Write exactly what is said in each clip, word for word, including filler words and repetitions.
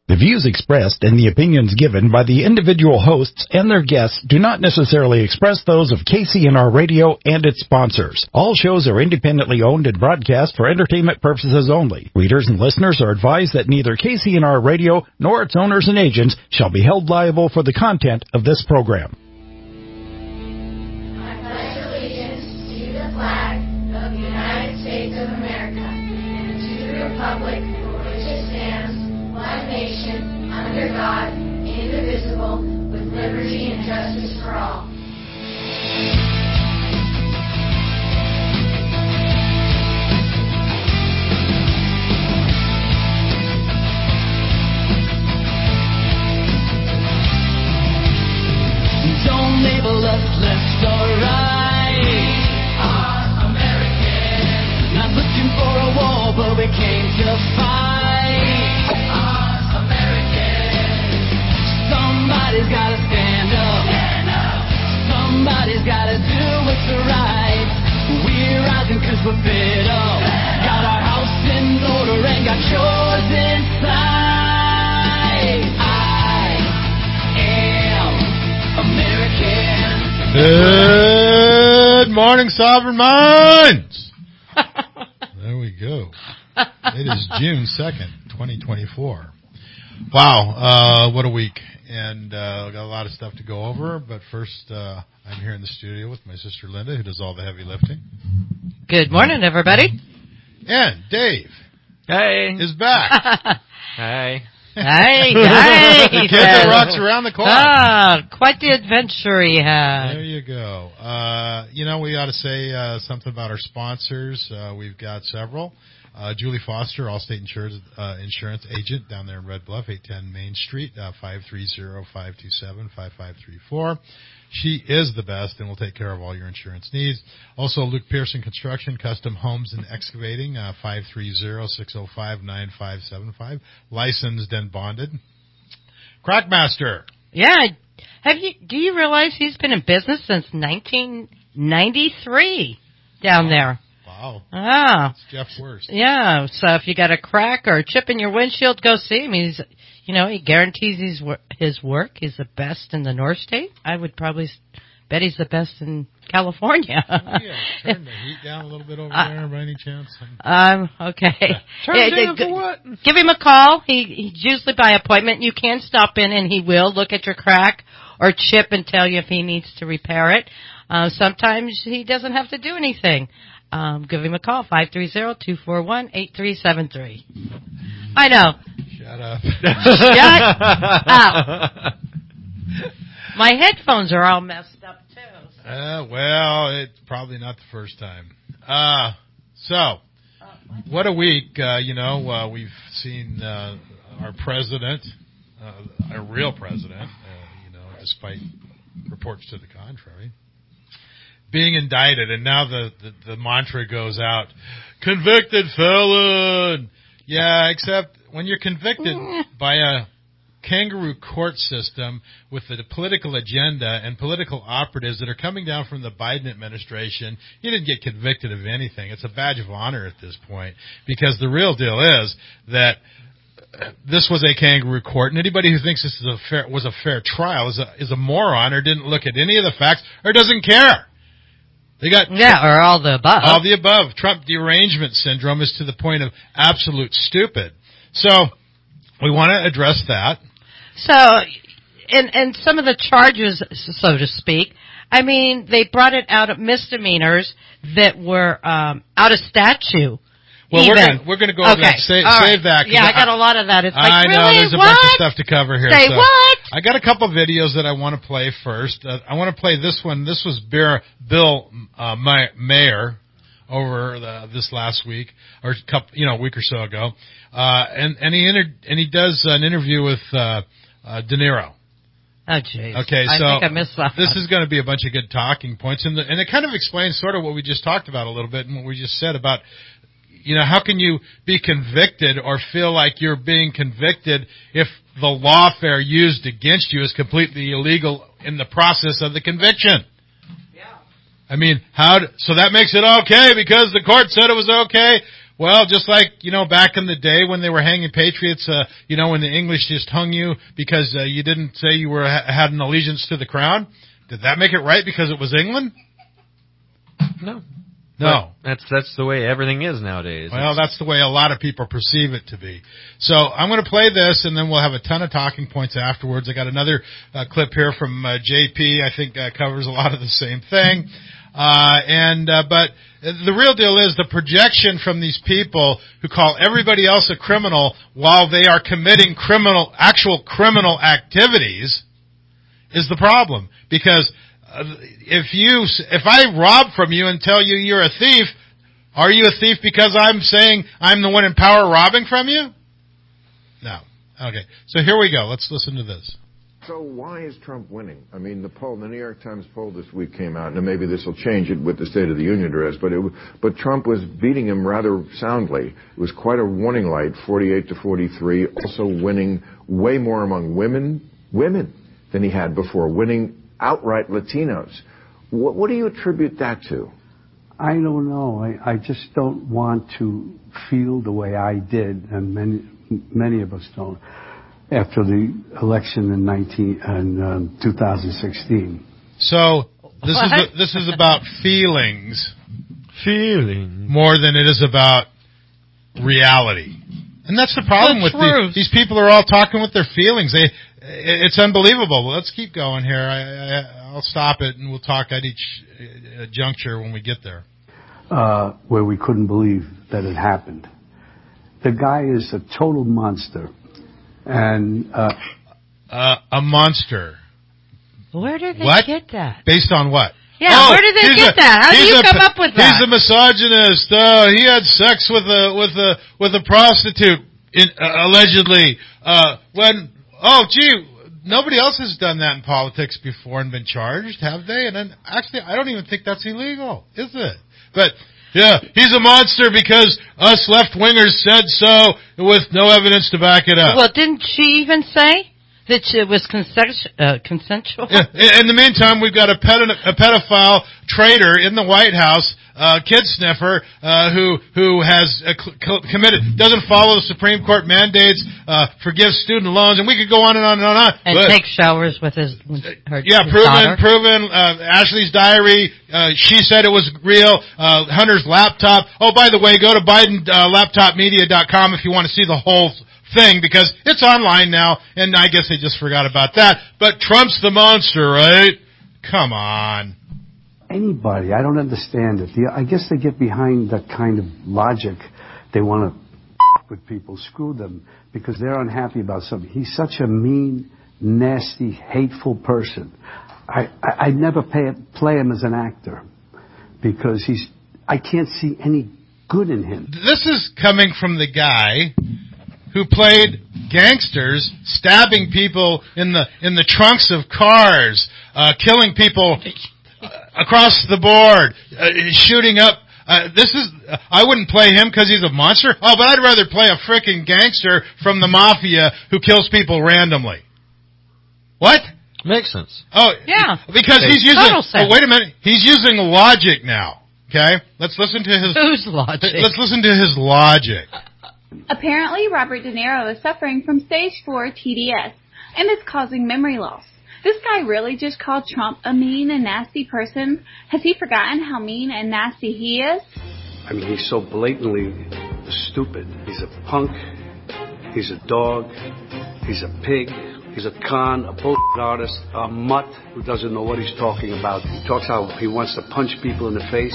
The views expressed and the opinions given by the individual hosts and their guests do not necessarily express those of K C N R Radio and its sponsors. All shows are independently owned and broadcast for entertainment purposes only. Readers and listeners are advised that neither K C N R Radio nor its owners and agents shall be held liable for the content of this program. I pledge allegiance to the flag of the United States of America and to the republic for which it stands, one nation, under God, indivisible, with liberty and justice for all. Don't label us left or right. We are American. Not looking for a war, but we came to fight. We are American. Somebody's gotta stand up. Stand up. Somebody's gotta do what's right. We're rising cause we're fed up. Got our house in order and got yours inside. I am American. Good morning, Sovereign Minds. There we go. It is June second, twenty twenty-four. Wow, uh, what a week. And uh, got a lot of stuff to go over. But first, uh, I'm here in the studio with my sister Linda, who does all the heavy lifting. Good morning, everybody. And Dave Hey. is back. Hey. Hey, hey. The kid that rocks around the corner. Ah, quite the adventure he had. There you go. Uh, you know, we ought to say uh, something about our sponsors. Uh, we've got several. Uh, Julie Foster, Allstate Insurance, uh, Insurance Agent down there in Red Bluff, eight ten Main Street, uh, five three zero, five two seven, five five three four. She is the best and will take care of all your insurance needs. Also, Luke Pearson Construction, Custom Homes and Excavating, uh, five three zero, six zero five, nine five seven five. Licensed and bonded. Crackmaster. Yeah. Have you? Do you realize he's been in business since nineteen ninety-three down wow. there? Wow. Ah. It's Jeff Worst. Yeah. So if you got a crack or a chip in your windshield, go see him. He's, you know, he guarantees his his work. He's the best in the North State. I would probably bet he's the best in California. Oh, yeah. Turn the heat down a little bit over Uh, there by any chance? Um. Okay. Turn Yeah, it down g- for what? Give him a call. He he's usually by appointment. You can stop in and he will look at your crack or chip and tell you if he needs to repair it. Uh, sometimes he doesn't have to do anything. Um, give him a call, five three zero, two four one, eight three seven three. I know. Shut up. Shut up. My headphones are all messed up, too. So. Uh, well, it's probably not the first time. Uh, so, what a week. Uh, you know, uh, we've seen uh, our president, uh, our real president, uh, you know, despite reports to the contrary, being indicted, and now the, the, the mantra goes out, convicted felon. Yeah, except when you're convicted by a kangaroo court system with the political agenda and political operatives that are coming down from the Biden administration, you didn't get convicted of anything. It's a badge of honor at this point, because the real deal is that this was a kangaroo court, and anybody who thinks this is a fair, was a fair trial is a, is a moron, or didn't look at any of the facts, or doesn't care. They got Yeah, or all the above. all the above. Trump derangement syndrome is to the point of absolute stupid. So we want to address that. So, and and some of the charges, so to speak, I mean, they brought it out of misdemeanors that were um, out of statute. Well, even. we're gonna, we're going to go over Okay. that. Save, All save right. that. 'cause Yeah, I got a lot of that. It's like, I know really? there's a what? bunch of stuff to cover here. Say so what? I got a couple videos that I want to play first. Uh, I want to play this one. This was Bill, Bill uh, Mayer over the, this last week, or a couple, you know, a week or so ago, uh, and and he inter- and he does an interview with uh, uh, De Niro. Oh, jeez. Okay, so I think I missed that. this is going to be a bunch of good talking points, and, the, and it kind of explains sort of what we just talked about a little bit, and what we just said about, you know, how can you be convicted or feel like you're being convicted if the lawfare used against you is completely illegal in the process of the conviction? Yeah. I mean, how? Do, so that makes it okay because the court said it was okay. Well, just like, you know, back in the day when they were hanging patriots, uh, you know, when the English just hung you because uh, you didn't say you were had an allegiance to the crown. Did that make it right because it was England? No. No. But that's that's the way everything is nowadays. Well, It's, that's the way a lot of people perceive it to be. So I'm going to play this, and then we'll have a ton of talking points afterwards. I got another uh, clip here from uh, J P. I think uh, covers a lot of the same thing. Uh, and uh, but the real deal is the projection from these people who call everybody else a criminal while they are committing criminal, actual criminal activities is the problem. Because uh, if you, if I rob from you and tell you you're a thief, are you a thief because I'm saying I'm the one in power robbing from you? No. Okay. So here we go. Let's listen to this. So why is Trump winning? I mean, the poll, the New York Times poll this week came out, and maybe this will change it with the State of the Union address, but it, but Trump was beating him rather soundly. It was quite a warning light, forty-eight to forty-three, also winning way more among women, women than he had before, winning outright Latinos. What, what do you attribute that to? I don't know. I, I just don't want to feel the way I did, and many, many of us don't, after the election in nineteen and um, two thousand sixteen. So this what? is a, this is about feelings, feeling more than it is about reality, and that's the problem That's with the, these people are all talking with their feelings. They, it's unbelievable. Well, let's keep going here. I, I, I'll stop it, and we'll talk at each uh, juncture when we get there. Uh, where we couldn't believe that it happened. The guy is a total monster. And uh, uh, a monster. Where did they what? get that? Based on what? Yeah, oh, where did they get a, that? How do you a, come up with that? He's a misogynist. Uh, he had sex with a with a with a prostitute, in, uh, allegedly. Uh, when oh, gee, nobody else has done that in politics before and been charged, have they? And then actually, I don't even think that's illegal, is it? But. Yeah, he's a monster because us left-wingers said so with no evidence to back it up. Well, didn't she even say that it was consensual? Uh, consensual? Yeah. In the meantime, we've got a, ped- a pedophile traitor in the White House, uh, kid sniffer, uh, who who has uh, cl- committed, doesn't follow the Supreme Court mandates, uh, forgives student loans, and we could go on and on and on. And, on. and but, takes showers with his, her yeah, his proven, daughter. proven. Uh, Ashley's diary. Uh, she said it was real. Uh, Hunter's laptop. Oh, by the way, go to Biden laptop media dot com if you want to see the whole thing, because it's online now, and I guess they just forgot about that. But Trump's the monster, right? Come on. Anybody, I don't understand it. I guess they get behind that kind of logic. They want to with people, screw them, because they're unhappy about something. He's such a mean, nasty, hateful person. I, I, I never pay, play him as an actor, because he's, I can't see any good in him. This is coming from the guy who played gangsters, stabbing people in the in the trunks of cars, uh, killing people across the board, uh, shooting up. Uh, this is, uh, I wouldn't play him because he's a monster. Oh, but I'd rather play a frickin' gangster from the mafia who kills people randomly. What? Makes sense. Oh, yeah. Because he's using, oh, wait a minute, he's using logic now. Okay? Let's listen to his... Whose logic? Let's listen to his logic. Apparently, Robert De Niro is suffering from stage four T D S, and it's causing memory loss. This guy really just called Trump a mean and nasty person? Has he forgotten how mean and nasty he is? I mean, he's so blatantly stupid. He's a punk. He's a dog. He's a pig. He's a con, a bullshit artist, a mutt who doesn't know what he's talking about. He talks how he wants to punch people in the face.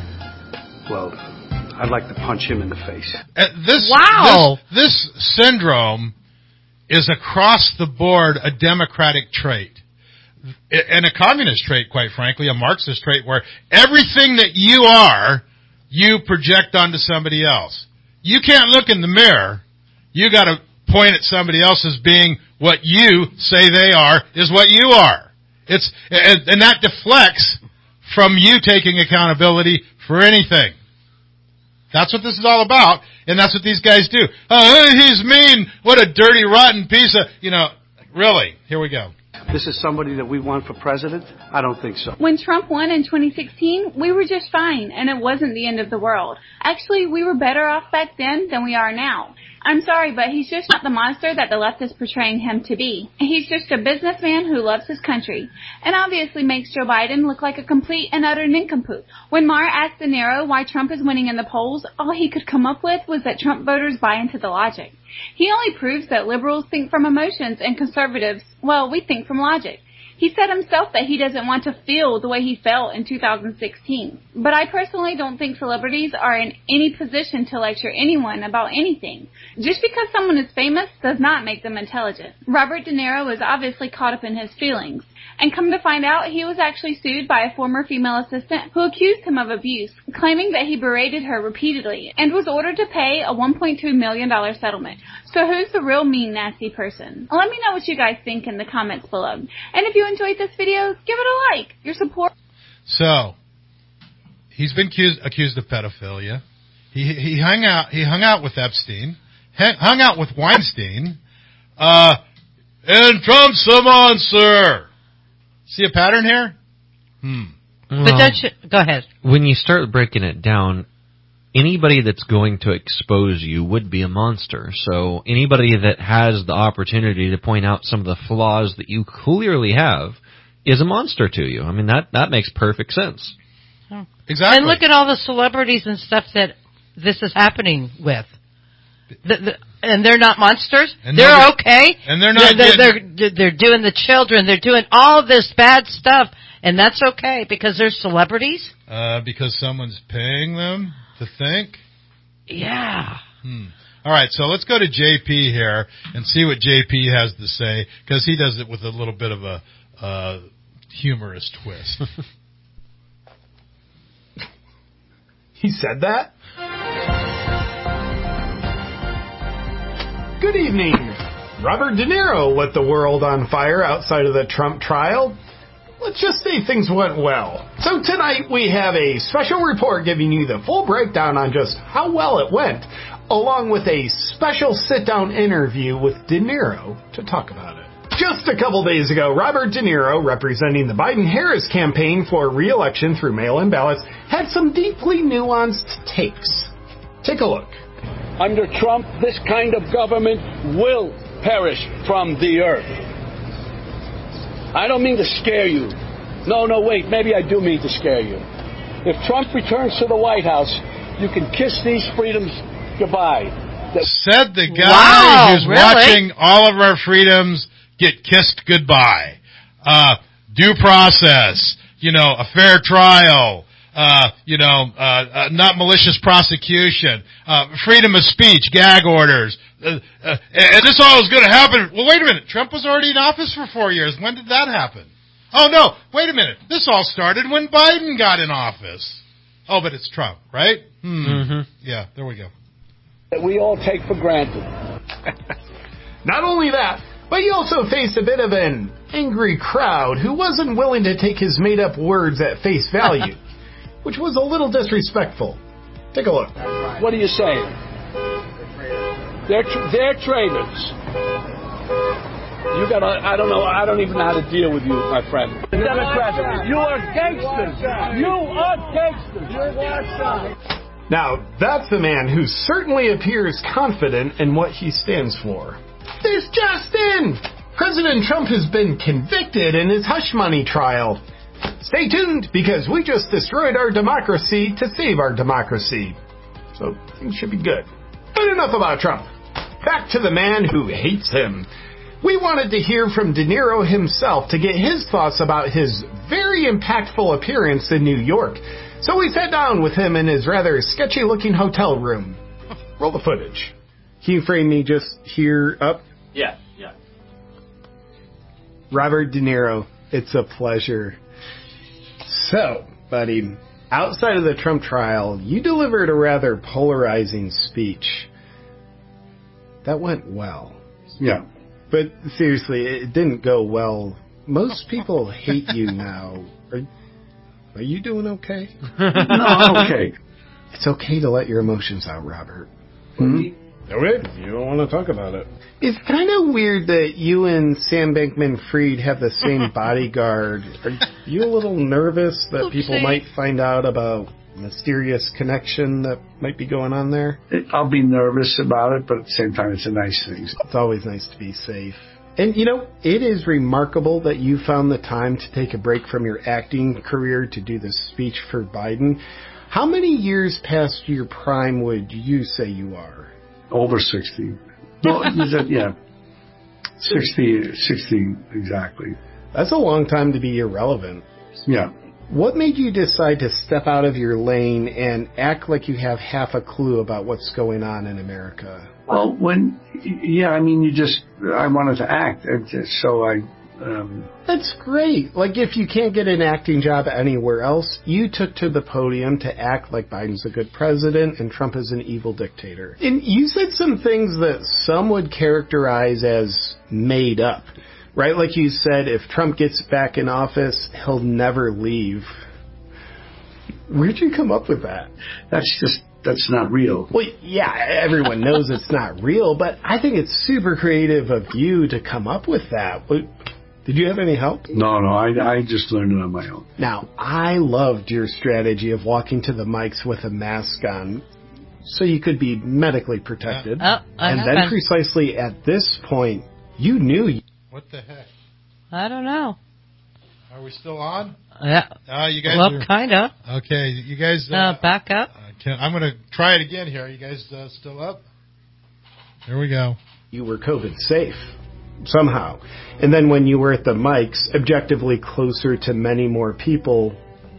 Well, I'd like to punch him in the face. Uh, this, wow. This, this syndrome is across the board a democratic trait. And a communist trait, quite frankly, a Marxist trait, where everything that you are, you project onto somebody else. You can't look in the mirror. You got to point at somebody else as being what you say they are is what you are. It's and, and that deflects from you taking accountability for anything. That's what this is all about, and that's what these guys do. Oh, he's mean. What a dirty, rotten piece of, you know, really. Here we go. this is somebody that we want for president? I don't think so. When Trump won in twenty sixteen, we were just fine, and it wasn't the end of the world. Actually, we were better off back then than we are now. I'm sorry, but he's just not the monster that the left is portraying him to be. He's just a businessman who loves his country, and obviously makes Joe Biden look like a complete and utter nincompoop. When Maher asked De Niro why Trump is winning in the polls, all he could come up with was that Trump voters buy into the logic. He only proves that liberals think from emotions and conservatives, well, we think from logic. He said himself that he doesn't want to feel the way he felt in two thousand sixteen. But I personally don't think celebrities are in any position to lecture anyone about anything. Just because someone is famous does not make them intelligent. Robert De Niro was obviously caught up in his feelings. And come to find out, he was actually sued by a former female assistant who accused him of abuse, claiming that he berated her repeatedly, and was ordered to pay a one point two million dollars settlement. So who's the real mean, nasty person? Let me know what you guys think in the comments below. And if you enjoyed this video, give it a like. Your support... So, he's been accused, accused of pedophilia. He he hung out he hung out with Epstein, hung out with Weinstein, uh, and Trump's a monster. See a pattern here? Hmm. Well, but don't you, go ahead. When you start breaking it down, anybody that's going to expose you would be a monster. So anybody that has the opportunity to point out some of the flaws that you clearly have is a monster to you. I mean, that, that makes perfect sense. Oh. Exactly. And look at all the celebrities and stuff that this is happening with. The, the, and they're not monsters. And they're nobody, okay. And they're not. They're, they're, they're, they're doing the children. They're doing all this bad stuff. And that's okay because they're celebrities. Uh, because someone's paying them to think? Yeah. Hmm. All right, so let's go to J P here and see what J P has to say, because he does it with a little bit of a uh, humorous twist. He said that? Good evening. Robert De Niro lit the world on fire outside of the Trump trial. Let's just say things went well. So tonight we have a special report giving you the full breakdown on just how well it went, along with a special sit-down interview with De Niro to talk about it. Just a couple days ago, Robert De Niro, representing the Biden-Harris campaign for re-election through mail-in ballots, had some deeply nuanced takes. Take a look. Under Trump, this kind of government will perish from the earth. I don't mean to scare you. No, no, wait, maybe I do mean to scare you. If Trump returns to the White House, you can kiss these freedoms goodbye. The- Said the guy wow, who's really? watching all of our freedoms get kissed goodbye. Uh, due process, you know, a fair trial, uh, you know, uh, uh, not malicious prosecution, uh, freedom of speech, gag orders, uh, uh, and this all is going to happen. Well, wait a minute. Trump was already in office for four years. When did that happen? Oh, no. Wait a minute. This all started when Biden got in office. Oh, but it's Trump, right? Hmm. Mm-hmm. Yeah, there we go. that we all take for granted. Not only that, but he also faced a bit of an angry crowd who wasn't willing to take his made-up words at face value, which was a little disrespectful. Take a look. What are you saying? They're tra- they're traitors. You gotta, I don't know, I don't even know how to deal with you, my friend. The Democrats, you are gangsters. You are gangsters. You're watch. Now, that's the man who certainly appears confident in what he stands for. This just in! President Trump has been convicted in his hush money trial. Stay tuned, because we just destroyed our democracy to save our democracy. So, things should be good. But enough about Trump. Back to the man who hates him. We wanted to hear from De Niro himself to get his thoughts about his very impactful appearance in New York. So we sat down with him in his rather sketchy-looking hotel room. Roll the footage. Can you frame me just here up? Yeah, yeah. Robert De Niro, it's a pleasure. So, buddy, outside of the Trump trial, you delivered a rather polarizing speech. That went well. Yeah. But seriously, it didn't go well. Most people hate you now. Are, are you doing okay? No, I'm okay. It's okay to let your emotions out, Robert. Hmm? Okay, you don't want to talk about it. It's kind of weird that you and Sam Bankman-Fried have the same bodyguard. Are you a little nervous that Oopsie. people might find out about a mysterious connection that might be going on there? I'll be nervous about it, but at the same time, it's a nice thing. It's always nice to be safe. And, you know, it is remarkable that you found the time to take a break from your acting career to do this speech for Biden. How many years past your prime would you say you are? Over sixty. Well, yeah. sixty, sixty exactly. That's a long time to be irrelevant. Yeah. What made you decide to step out of your lane and act like you have half a clue about what's going on in America? Well, when, yeah, I mean, you just, I wanted to act, so I... Um, That's great. Like, if you can't get an acting job anywhere else, you took to the podium to act like Biden's a good president and Trump is an evil dictator. And you said some things that some would characterize as made up, right? Like you said, if Trump gets back in office, he'll never leave. Where'd you come up with that? That's just... That's not real. Well, yeah, everyone knows it's not real, but I think it's super creative of you to come up with that. Did you have any help? No, no, I, I just learned it on my own. Now, I loved your strategy of walking to the mics with a mask on so you could be medically protected. Oh, and then precisely at this point, you knew... You- what the heck? I don't know. Are we still on? Yeah. Uh, you guys well, are, kind of. Okay, you guys... Uh, uh, back up. Uh, can, I'm going to try it again here. Are you guys uh, still up? There we go. You were COVID safe, somehow. And then when you were at the mics, objectively closer to many more people,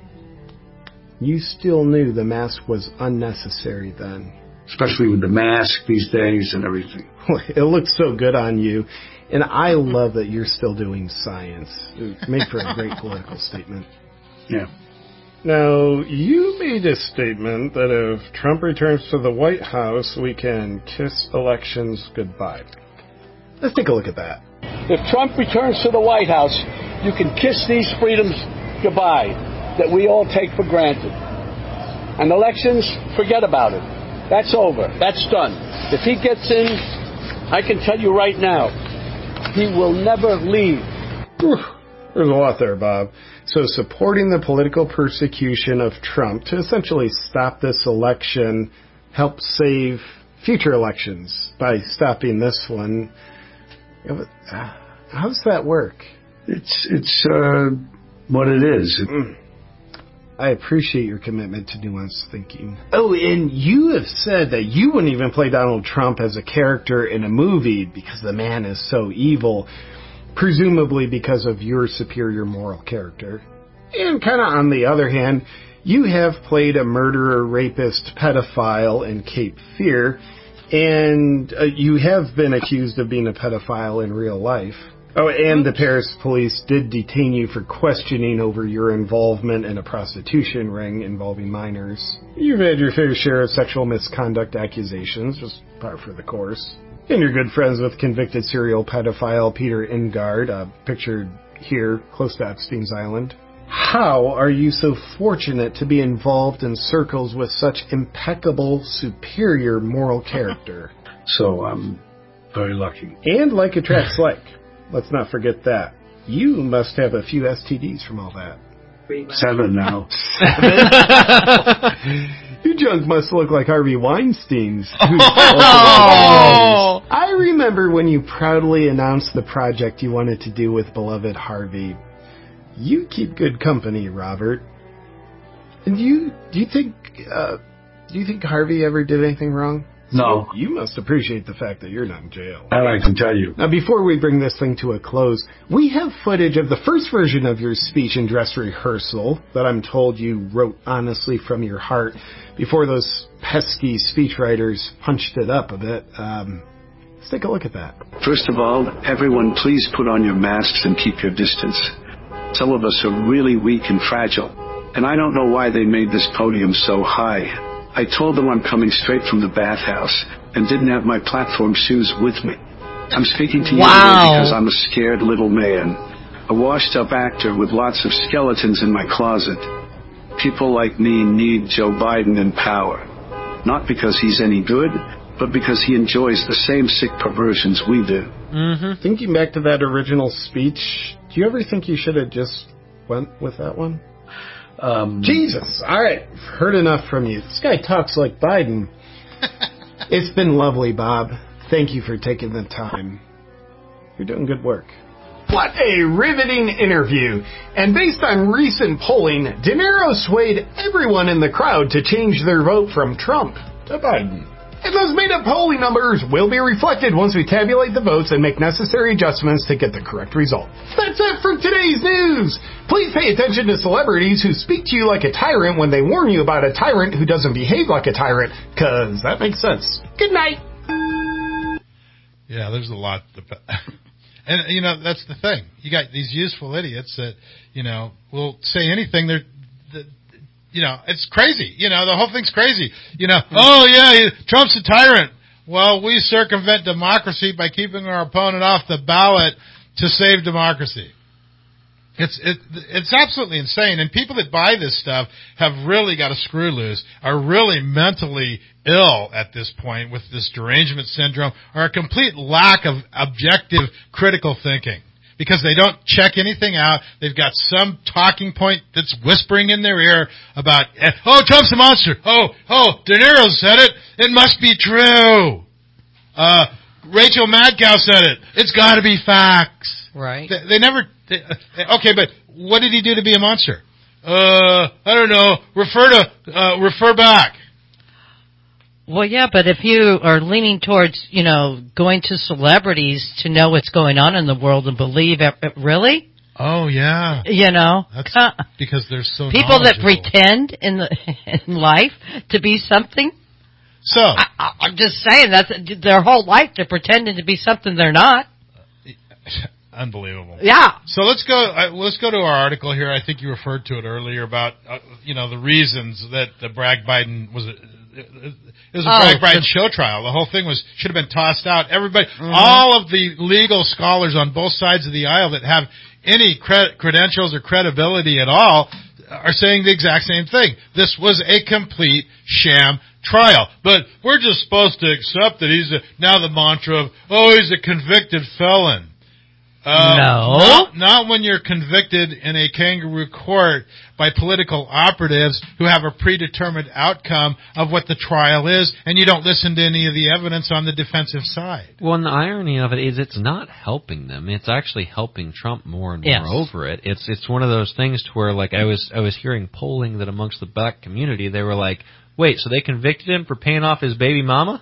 you still knew the mask was unnecessary then. Especially with the mask these days and everything. It looks so good on you. And I love that you're still doing science. It made for a great political statement. Yeah. Now, you made a statement that if Trump returns to the White House, we can kiss elections goodbye. Let's take a look at that. If Trump returns to the White House, you can kiss these freedoms goodbye that we all take for granted. And elections, forget about it. That's over. That's done. If he gets in, I can tell you right now, he will never leave. Whew. There's a lot there, Bob. So supporting the political persecution of Trump to essentially stop this election helps save future elections by stopping this one. How does that work? It's it's uh, what it is. Mm. I appreciate your commitment to nuanced thinking. Oh, and you have said that you wouldn't even play Donald Trump as a character in a movie because the man is so evil, presumably because of your superior moral character. And kind of on the other hand, you have played a murderer, rapist, pedophile in Cape Fear, and uh, you have been accused of being a pedophile in real life. Oh, and the Paris police did detain you for questioning over your involvement in a prostitution ring involving minors. You've had your fair share of sexual misconduct accusations, just par for the course. And you're good friends with convicted serial pedophile Peter Ingard, uh, pictured here close to Epstein's Island. How are you so fortunate to be involved in circles with such impeccable, superior moral character? So I'm very lucky. And like attracts like. Let's not forget that. You must have a few S T Ds from all that. Seven now. Seven? Your junk must look like Harvey Weinstein's. Oh. I remember when you proudly announced the project you wanted to do with beloved Harvey. You keep good company, Robert. And do you do you think uh, do you think Harvey ever did anything wrong? No. So you must appreciate the fact that you're not in jail. That I can tell you. Now, before we bring this thing to a close, we have footage of the first version of your speech and dress rehearsal that I'm told you wrote honestly from your heart before those pesky speechwriters punched it up a bit. Um, let's take a look at that. First of all, everyone, please put on your masks and keep your distance. Some of us are really weak and fragile, and I don't know why they made this podium so high. I told them I'm coming straight from the bathhouse and didn't have my platform shoes with me. I'm speaking to you wow. today because I'm a scared little man, a washed-up actor with lots of skeletons in my closet. People like me need Joe Biden in power, not because he's any good, but because he enjoys the same sick perversions we do. Mm-hmm. Thinking back to that original speech, do you ever think you should have just went with that one? Um, Jesus. All right. Heard enough from you. This guy talks like Biden. It's been lovely, Bob. Thank you for taking the time. You're doing good work. What a riveting interview. And based on recent polling, De Niro swayed everyone in the crowd to change their vote from Trump to Biden. And those made-up polling numbers will be reflected once we tabulate the votes and make necessary adjustments to get the correct result. That's it for today's news. Please pay attention to celebrities who speak to you like a tyrant when they warn you about a tyrant who doesn't behave like a tyrant, because that makes sense. Good night. Yeah, there's a lot. To, and, you know, that's the thing. You got these useful idiots that, you know, will say anything. They're, the, you know, it's crazy. You know, the whole thing's crazy. You know, oh, yeah, Trump's a tyrant. Well, we circumvent democracy by keeping our opponent off the ballot to save democracy. It's it, it's absolutely insane, and people that buy this stuff have really got a screw loose, are really mentally ill at this point with this derangement syndrome, or a complete lack of objective critical thinking, because they don't check anything out. They've got some talking point that's whispering in their ear about, oh, Trump's a monster. Oh, oh, De Niro said it. It must be true. Uh, Rachel Madcow said it. It's got to be facts. Right. They, they never. They, okay, but what did he do to be a monster? Uh, I don't know. Refer to uh, refer back. Well, yeah, but if you are leaning towards, you know, going to celebrities to know what's going on in the world and believe it, really? Oh yeah. You know, that's uh, because they're so people that pretend in the in life to be something. So I, I, I'm just saying that's their whole life. They're pretending to be something they're not. Unbelievable. Yeah. So let's go. Uh, let's go to our article here. I think you referred to it earlier about uh, you know the reasons that the Bragg Biden was. A, it was a oh, Bragg Biden show trial. The whole thing was should have been tossed out. Everybody, mm-hmm. all of the legal scholars on both sides of the aisle that have any cre- credentials or credibility at all are saying the exact same thing. This was a complete sham trial. But we're just supposed to accept that he's a, now the mantra of, oh, he's a convicted felon. Uh, no. Not, not when you're convicted in a kangaroo court by political operatives who have a predetermined outcome of what the trial is, and you don't listen to any of the evidence on the defensive side. Well, and the irony of it is it's not helping them. It's actually helping Trump more and more yes. over it. It's it's one of those things to where, like, I was I was hearing polling that amongst the black community, they were like, wait, so they convicted him for paying off his baby mama?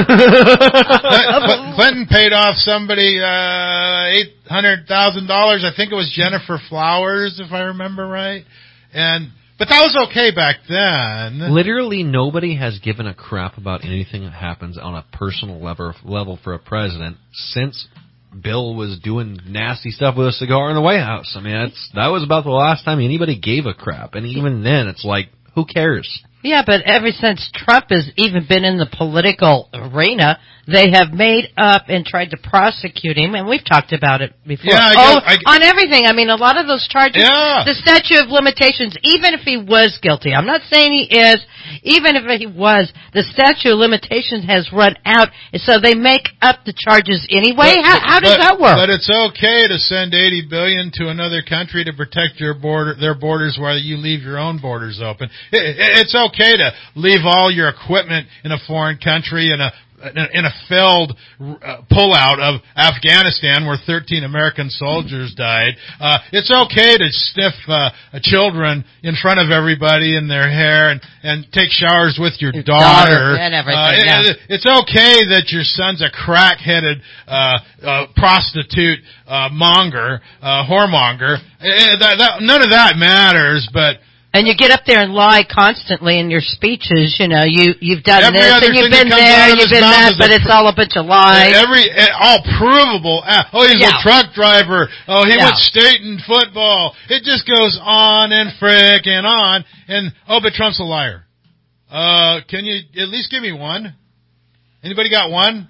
Clinton paid off somebody uh, eight hundred thousand dollars. I think it was Jennifer Flowers, if I remember right. And but that was okay back then. Literally nobody has given a crap about anything that happens on a personal level, level for a president since Bill was doing nasty stuff with a cigar in the White House. I mean, that's, that was about the last time anybody gave a crap. And even then, it's like, who cares? Yeah, but ever since Trump has even been in the political arena, they have made up and tried to prosecute him, and we've talked about it before. Yeah, I oh, guess, I, on everything. I mean, a lot of those charges, yeah. the statute of limitations, even if he was guilty, I'm not saying he is, even if he was, the statute of limitations has run out, so they make up the charges anyway. But, how how does but, that work? But it's okay to send eighty billion dollars to another country to protect your border, their borders while you leave your own borders open. It, it, it's okay to leave all your equipment in a foreign country in a in a failed uh, pullout of Afghanistan where thirteen American soldiers died. Uh, it's okay to sniff uh, children in front of everybody in their hair and, and take showers with your, your daughter. daughter and everything, uh, yeah. it, it's okay that your son's a crack-headed uh, uh, prostitute uh, monger, uh, whoremonger. Uh, that, that, none of that matters, but and you get up there and lie constantly in your speeches, you know, you, you've done every this and you've been there, you've been that, but it's all a bunch of lies. Every, all provable. Oh, he's yeah. a truck driver. Oh, he yeah. went state in football. It just goes on and frickin' on. And, oh, but Trump's a liar. Uh, can you at least give me one? Anybody got one?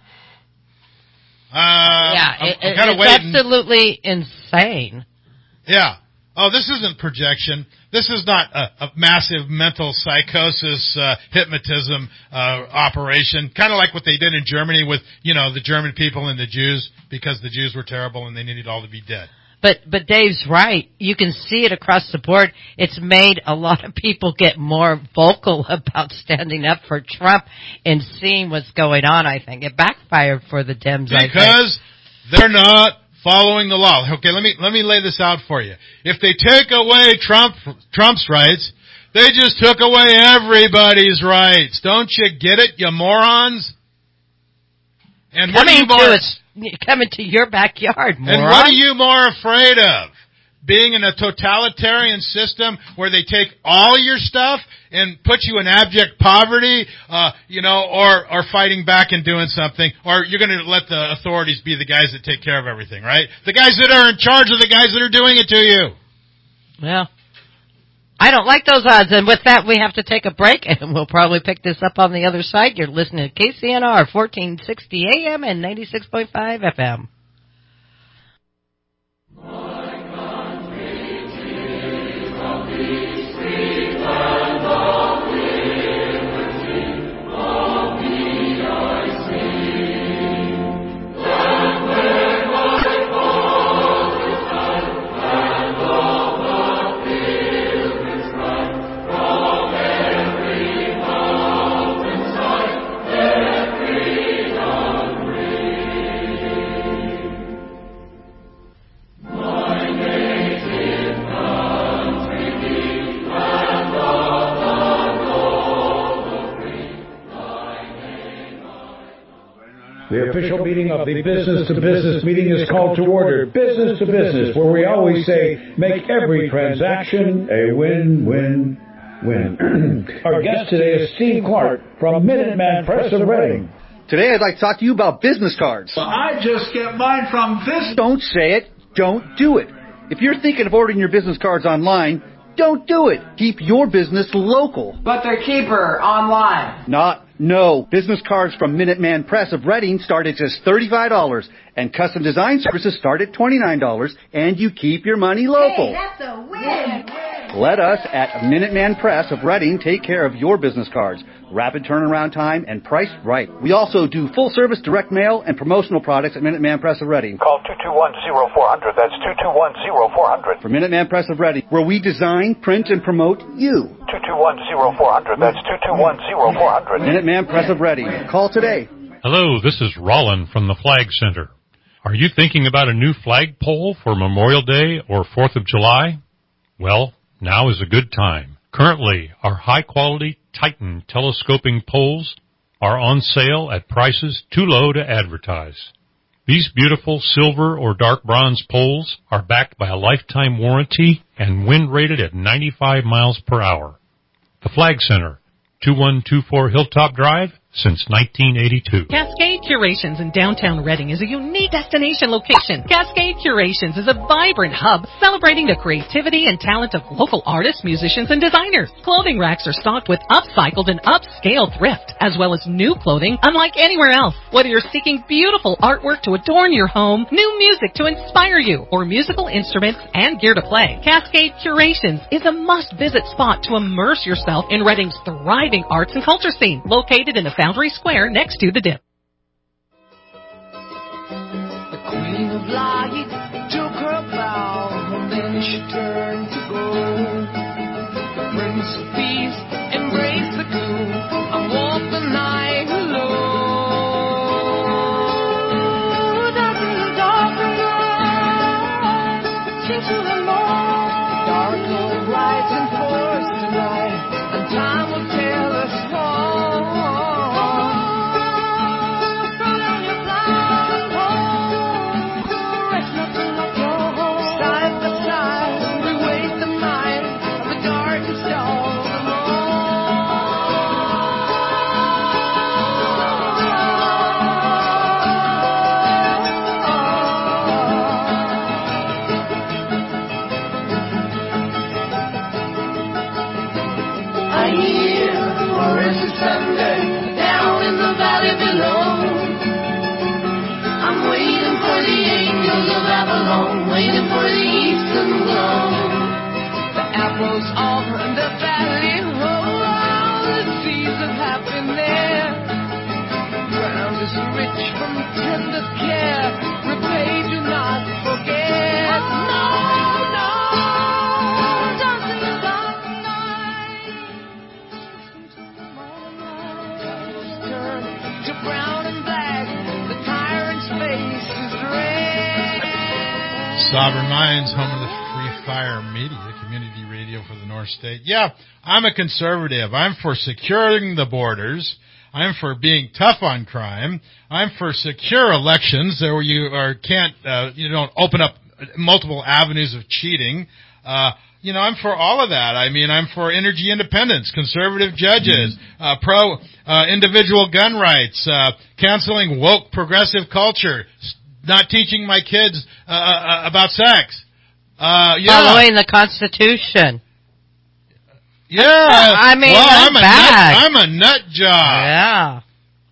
Uh, yeah, I'm, it, I'm kind of it's waiting. absolutely insane. Yeah. oh, this isn't projection. This is not a, a massive mental psychosis, uh, hypnotism uh, operation, kind of like what they did in Germany with, you know, the German people and the Jews, because the Jews were terrible and they needed all to be dead. But but Dave's right. You can see it across the board. It's made a lot of people get more vocal about standing up for Trump and seeing what's going on, I think. It backfired for the Dems, I think. Because they're not following the law. Okay, let me let me lay this out for you. If they take away Trump Trump's rights, they just took away everybody's rights. Don't you get it, you morons? And what are you more, to coming to your backyard, moron. And what are you more afraid of? Being in a totalitarian system where they take all your stuff and put you in abject poverty, uh, you know, or, or fighting back and doing something, or you're going to let the authorities be the guys that take care of everything, right? The guys that are in charge are the guys that are doing it to you. Well, I don't like those odds, and with that, we have to take a break, and we'll probably pick this up on the other side. You're listening to K C N R, fourteen sixty A M and ninety-six point five F M. The official meeting of the Business to Business meeting is called to order. Business to Business, where we always say, make every transaction a win-win-win. Our guest today is Steve Clark from Minuteman Press of Reading. Today I'd like to talk to you about business cards. Well, I just get mine from this. Don't say it. Don't do it. If you're thinking of ordering your business cards online, don't do it. Keep your business local. But they're cheaper online. Not, no. Business cards from Minuteman Press of Reading start at just thirty-five dollars, and custom design services start at twenty-nine dollars, and you keep your money local. Hey, that's a win. Let us at Minuteman Press of Reading take care of your business cards. Rapid turnaround time and priced right. We also do full service direct mail and promotional products at Minuteman Press of Reading. Call two two one, zero four zero zero. That's two two one, zero four zero zero. For Minuteman Press of Reading, where we design, print, and promote you. two two one, zero four zero zero. That's two two one, zero four zero zero. Minuteman Press of Reading. Call today. Hello, this is Rollin from the Flag Center. Are you thinking about a new flagpole for Memorial Day or fourth of July? Well, now is a good time. Currently, our high-quality Titan telescoping poles are on sale at prices too low to advertise. These beautiful silver or dark bronze poles are backed by a lifetime warranty and wind rated at ninety-five miles per hour. The Flag Center, two one two four Hilltop Drive, since nineteen eighty-two. Cascade Curations in downtown Reading is a unique destination location. Cascade Curations is a vibrant hub celebrating the creativity and talent of local artists, musicians, and designers. Clothing racks are stocked with upcycled and upscale thrift, as well as new clothing unlike anywhere else. Whether you're seeking beautiful artwork to adorn your home, new music to inspire you, or musical instruments and gear to play, Cascade Curations is a must-visit spot to immerse yourself in Reading's thriving arts and culture scene, located in the Foundry Square next to the Dip. The Queen of Light took her bow, and then she turned to go. The Prince of Peace embraced the gloom and walked the night alone. Dark in the dark night, sing to the Lord. Dark will rise and force tonight, and time will tell us all. We Sovereign Minds, home of the Free Fire Media, community radio for the North State. Yeah, I'm a conservative. I'm for securing the borders. I'm for being tough on crime. I'm for secure elections where you are can't uh, you don't open up multiple avenues of cheating. Uh, you know, I'm for all of that. I mean, I'm for energy independence, conservative judges, uh, pro uh, individual gun rights, uh, canceling woke progressive culture, not teaching my kids uh, uh, about sex. Uh, yeah. Following the Constitution. Yeah. I mean, well, I'm, I'm a back. nut, I'm a nut job. Yeah.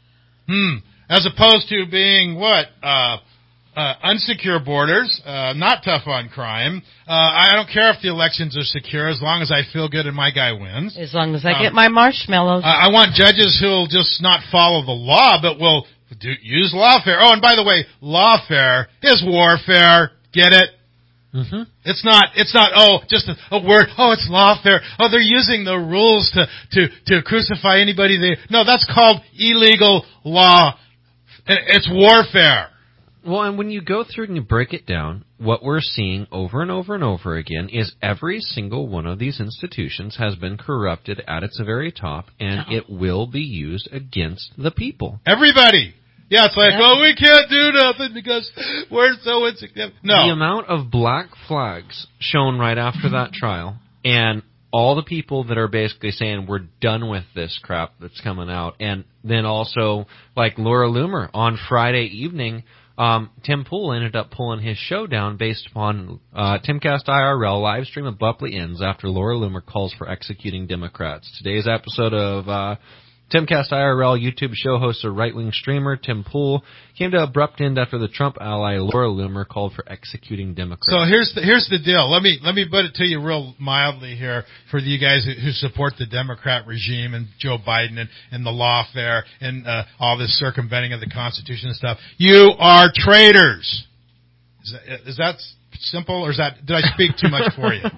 Hmm. As opposed to being what? Uh, uh, unsecure borders, uh, not tough on crime. Uh, I don't care if the elections are secure as long as I feel good and my guy wins. As long as I um, get my marshmallows. I, I want judges who'll just not follow the law, but will do, use lawfare. Oh, and by the way, lawfare is warfare. Get it? Mm-hmm. It's not, it's not, oh, just a, a word, oh, it's lawfare. Oh, they're using the rules to, to, to crucify anybody they, no, that's called illegal law. It's warfare. Well, and when you go through and you break it down, what we're seeing over and over and over again is every single one of these institutions has been corrupted at its very top, and oh. it will be used against the people. Everybody. Yeah, it's like, yeah. well, we can't do nothing because we're so insignificant. No. The amount of black flags shown right after that trial, and all the people that are basically saying we're done with this crap that's coming out, and then also, like Laura Loomer on Friday evening, um, Tim Pool ended up pulling his show down based upon uh, Timcast I R L live stream abruptly ends after Laura Loomer calls for executing Democrats. Today's episode of Uh, Timcast I R L YouTube show host a right-wing streamer, Tim Pool, came to abrupt end after the Trump ally Laura Loomer called for executing Democrats. So here's the, here's the deal. Let me let me put it to you real mildly here for you guys who, who support the Democrat regime and Joe Biden and, and the lawfare and uh, all this circumventing of the Constitution and stuff. You are traitors. Is that, is that simple, or is that did I speak too much for you?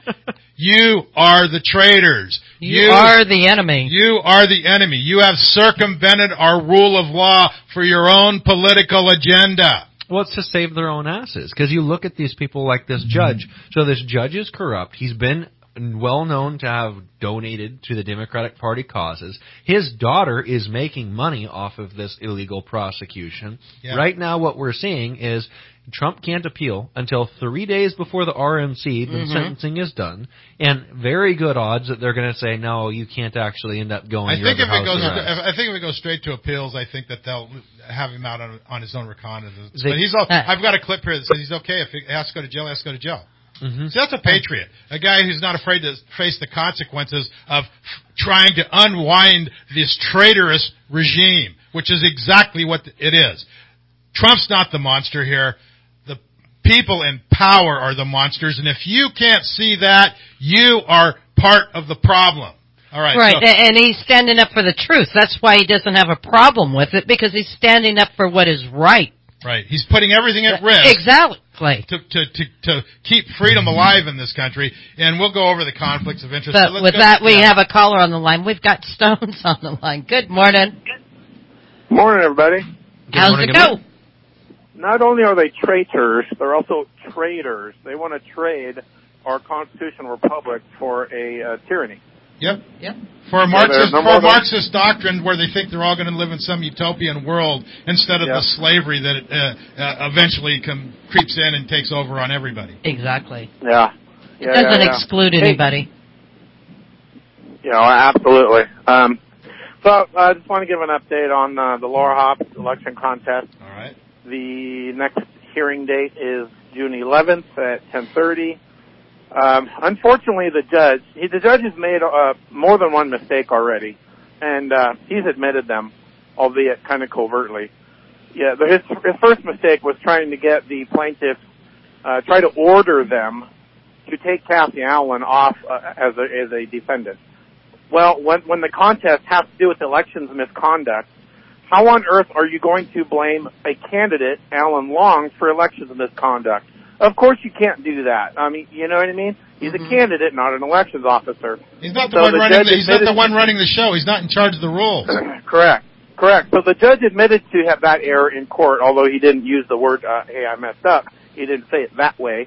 You are the traitors. You, you are the enemy. You are the enemy. You have circumvented our rule of law for your own political agenda. Well, it's to save their own asses. Because you look at these people like this judge. So this judge is corrupt. He's been well known to have donated to the Democratic Party causes. His daughter is making money off of this illegal prosecution. Yeah. Right now what we're seeing is Trump can't appeal until three days before the R N C, the mm-hmm. sentencing is done, and very good odds that they're going to say, no, you can't actually end up going. I think if it goes, if, I think if it goes straight to appeals, I think that they'll have him out on, on his own reconnaissance. They, but he's all, uh, I've got a clip here that says he's okay if he has to go to jail. He has to go to jail. Mm-hmm. See, that's a patriot, a guy who's not afraid to face the consequences of trying to unwind this traitorous regime, which is exactly what it is. Trump's not the monster here. The people in power are the monsters, and if you can't see that, you are part of the problem. All right. Right, so, and he's standing up for the truth. That's why he doesn't have a problem with it, because he's standing up for what is right. Right. He's putting everything at risk. Exactly. To, to, to, to keep freedom alive in this country. And we'll go over the conflicts of interest. But with that, we have a caller on the line. We've got Stones on the line. Good morning. Good morning, everybody. Good How's morning, it go? Morning. Not only are they traitors, they're also traders. They want to trade our constitutional republic for a uh, tyranny. Yep. Yep. For a Marxist, no for a Marxist doctrine where they think they're all going to live in some utopian world instead of yep. the slavery that uh, uh, eventually come, creeps in and takes over on everybody. Exactly. Yeah. It yeah doesn't yeah, yeah. exclude anybody. You know, absolutely. Um, so I just want to give an update on uh, the Laura Hobbs election contest. All right. The next hearing date is June eleventh at ten thirty. Um, unfortunately, the judge, he, the judge has made uh, more than one mistake already, and uh, he's admitted them, albeit kind of covertly. Yeah, the, his, his first mistake was trying to get the plaintiffs, uh, try to order them to take Kathy Allen off uh, as a as a defendant. Well, when when the contest has to do with elections misconduct, how on earth are you going to blame a candidate, Alan Long, for elections misconduct? Of course you can't do that. I mean, you know what I mean? He's mm-hmm. a candidate, not an elections officer. He's not the so one the running the, he's not the one running the show. He's not in charge of the rules. Correct. Correct. So the judge admitted to have that error in court, although he didn't use the word, uh, hey, I messed up. He didn't say it that way.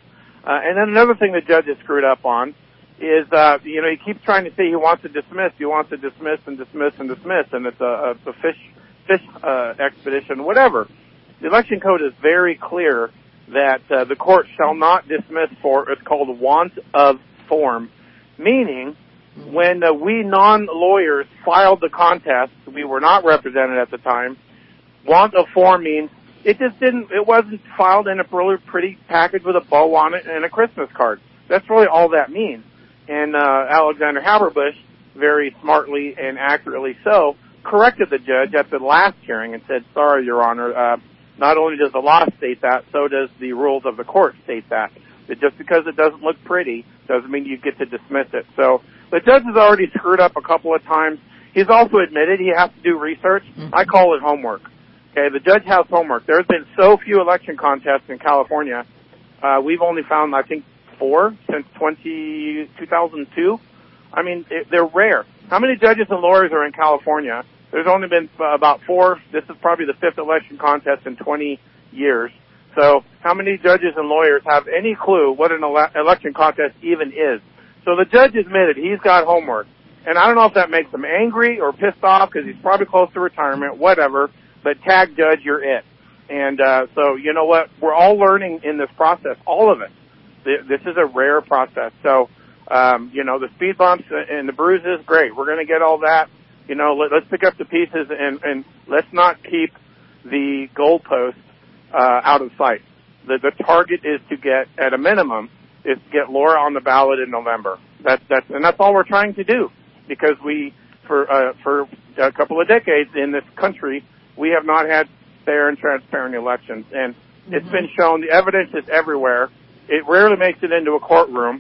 Uh, and then another thing the judge is screwed up on is, uh, you know, he keeps trying to say he wants to dismiss, he wants to dismiss and dismiss and dismiss, and it's a, a, a fish, fish, uh, expedition, whatever. The election code is very clear that, uh, the court shall not dismiss for, it's called want of form, meaning when uh, we non-lawyers filed the contest, we were not represented at the time, want of form means it just didn't, it wasn't filed in a really pretty package with a bow on it and a Christmas card. That's really all that means. And, uh, Alexander Haberbush, very smartly and accurately so, corrected the judge at the last hearing and said, sorry, Your Honor, uh, not only does the law state that, so does the rules of the court state that. That just because it doesn't look pretty doesn't mean you get to dismiss it. So the judge has already screwed up a couple of times. He's also admitted he has to do research. I call it homework. Okay, the judge has homework. There's been so few election contests in California. Uh, we've only found, I think, four since twenty, two thousand two. I mean, it, they're rare. How many judges and lawyers are in California? There's only been uh, about four. This is probably the fifth election contest in twenty years. So how many judges and lawyers have any clue what an ele- election contest even is? So the judge admitted he's got homework. And I don't know if that makes him angry or pissed off because he's probably close to retirement, whatever. But tag judge, you're it. And uh, so, you know what? We're all learning in this process, all of it. This is a rare process. So, um, you know, the speed bumps and the bruises, great. We're going to get all that. You know, let, let's pick up the pieces and, and let's not keep the goalposts uh, out of sight. The, the target is to get, at a minimum, is to get Laura on the ballot in November. That's that's and that's all we're trying to do because we, for uh, for a couple of decades in this country, we have not had fair and transparent elections, and mm-hmm. it's been shown. The evidence is everywhere. It rarely makes it into a courtroom.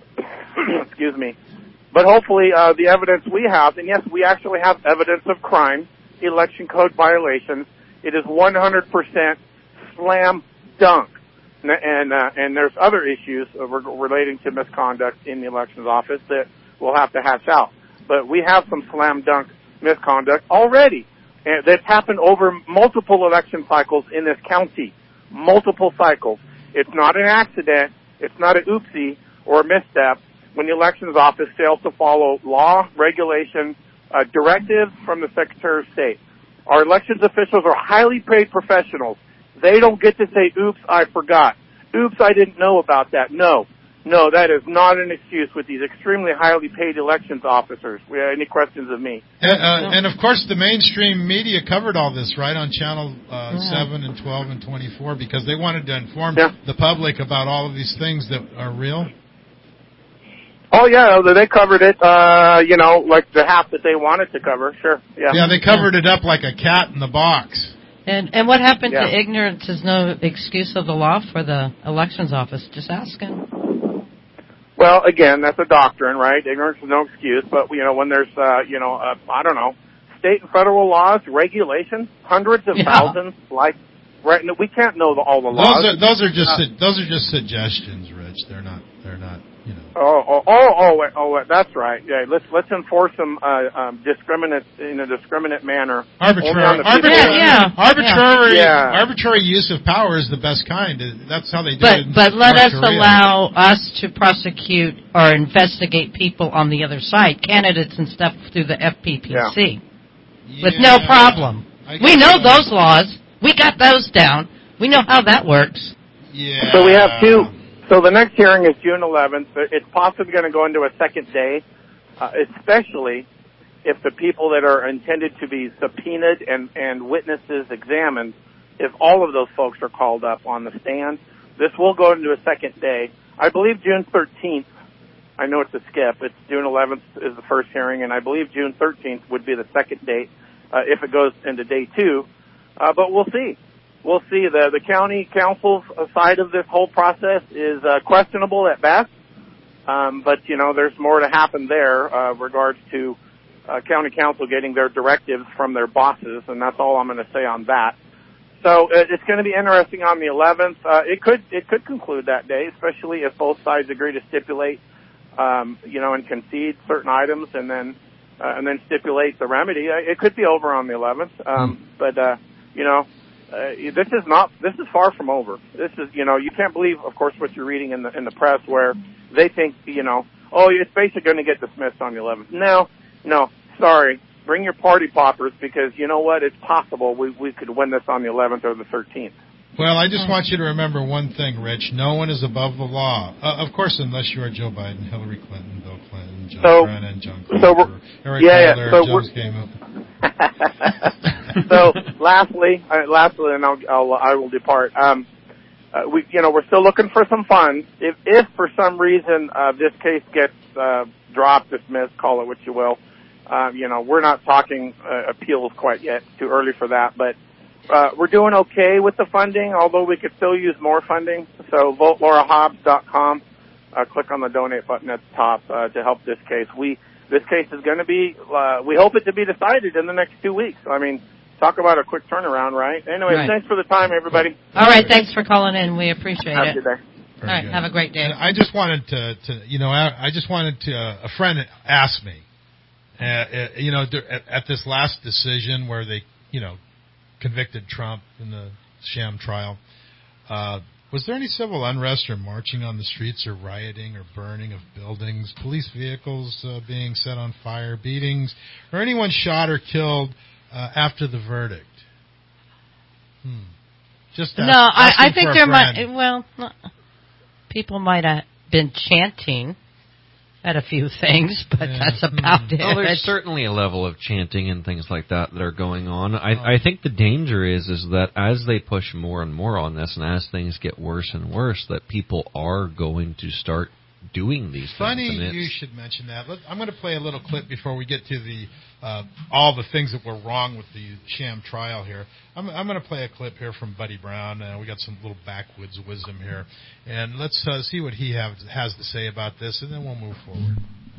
Excuse me. But hopefully uh, the evidence we have, and yes, we actually have evidence of crime, election code violations. It is one hundred percent slam dunk. And uh, and there's other issues uh, relating to misconduct in the elections office that we'll have to hash out. But we have some slam dunk misconduct already. And that's happened over multiple election cycles in this county. Multiple cycles. It's not an accident. It's not an oopsie or a misstep when the elections office fails to follow law, regulation, uh, directives from the Secretary of State. Our elections officials are highly paid professionals. They don't get to say, oops, I forgot. Oops, I didn't know about that. No. No, that is not an excuse with these extremely highly paid elections officers. We have any questions of me? And, uh, and of course, the mainstream media covered all this, right, on Channel uh, yeah. seven and twelve and twenty-four because they wanted to inform yeah. the public about all of these things that are real. Oh, yeah, they covered it, uh, you know, like the half that they wanted to cover, sure. Yeah, yeah they covered yeah. it up like a cat in the box. And and what happened yeah. to ignorance is no excuse of the law for the elections office? Just asking. Well, again, that's a doctrine, right? Ignorance is no excuse, but, you know, when there's, uh, you know, uh, I don't know, state and federal laws, regulations, hundreds of yeah. thousands, like, right, we can't know the, all the laws. Those are, those are just, uh, those are just suggestions, Rich. They're not, they're not, you know. Oh, oh, oh, oh, wait, oh, wait, that's right. Yeah, let's, let's enforce them, uh, um, discriminate, in a discriminate manner. Arbitrary, arbitrary, yeah, yeah. arbitrary, yeah. arbitrary use of power is the best kind. That's how they do but, it in But let North us Korea. allow us to prosecute or investigate people on the other side, candidates and stuff through the F P P C. Yeah. With no problem. We know that. Those laws. We got those down. We know how that works. Yeah. So we have two. So the next hearing is June eleventh. It's possibly going to go into a second day, uh, especially if the people that are intended to be subpoenaed and, and witnesses examined, if all of those folks are called up on the stand. This will go into a second day. I believe June thirteenth, I know it's a skip, it's June eleventh is the first hearing, and I believe June thirteenth would be the second date uh, if it goes into day two. Uh, but we'll see. We'll see. The, the county council's side of this whole process is uh, questionable at best. Um, but, you know, there's more to happen there uh, regards to uh, county council getting their directives from their bosses, and that's all I'm going to say on that. So uh, it's going to be interesting on the eleventh. Uh, it could it could conclude that day, especially if both sides agree to stipulate, um, you know, and concede certain items, and then uh, and then stipulate the remedy. It could be over on the eleventh. Um, but uh, you know. uh, this is not, this is far from over. This is, you know, you can't believe, of course, what you're reading in the, in the press where they think, you know, oh, it's basically going to get dismissed on the eleventh. No, no, sorry. Bring your party poppers because you know what? It's possible we, we could win this on the eleventh or the thirteenth. Well, I just want you to remember one thing, Rich. No one is above the law. Uh, of course, unless you are Joe Biden, Hillary Clinton, Bill Clinton, John so, Brennan, John so Cooper, Eric yeah, Adler, yeah, so Jones Gamer. So, lastly, uh, lastly, and I'll, I'll I will depart. Um, uh, we, you know, we're still looking for some funds. If, if for some reason uh, this case gets uh, dropped, dismissed, call it what you will, uh, you know, we're not talking uh, appeals quite yet. Too early for that, but. Uh, we're doing okay with the funding, although we could still use more funding. So vote Laura Hobbs dot com. Uh, click on the donate button at the top uh, to help this case. We this case is going to be. Uh, we hope it to be decided in the next two weeks. I mean, talk about a quick turnaround, right? Anyway, right. Thanks for the time, everybody. All right, thanks for calling in. We appreciate have it. Have a good day. All right, good. have a great day. And I just wanted to, to you know, I, I just wanted to. Uh, a friend asked me, uh, uh, you know, at, at this last decision where they, you know. convicted Trump in the sham trial. Uh, was there any civil unrest or marching on the streets or rioting or burning of buildings, police vehicles uh, being set on fire, beatings, or anyone shot or killed uh, after the verdict? Hmm. Just ask, no, I, I think there friend. might. Well, people might have been chanting at a few things, but yeah. that's about mm. it. Well, there's certainly a level of chanting and things like that that are going on. I, oh. I think the danger is is that as they push more and more on this, and as things get worse and worse, that people are going to start doing these Funny things. Funny you should mention that. Let, I'm going to play a little clip before we get to the uh, all the things that were wrong with the sham trial here. I'm, I'm going to play a clip here from Buddy Brown. Uh, we got some little backwoods wisdom here. And let's uh, see what he have, has to say about this, and then we'll move forward.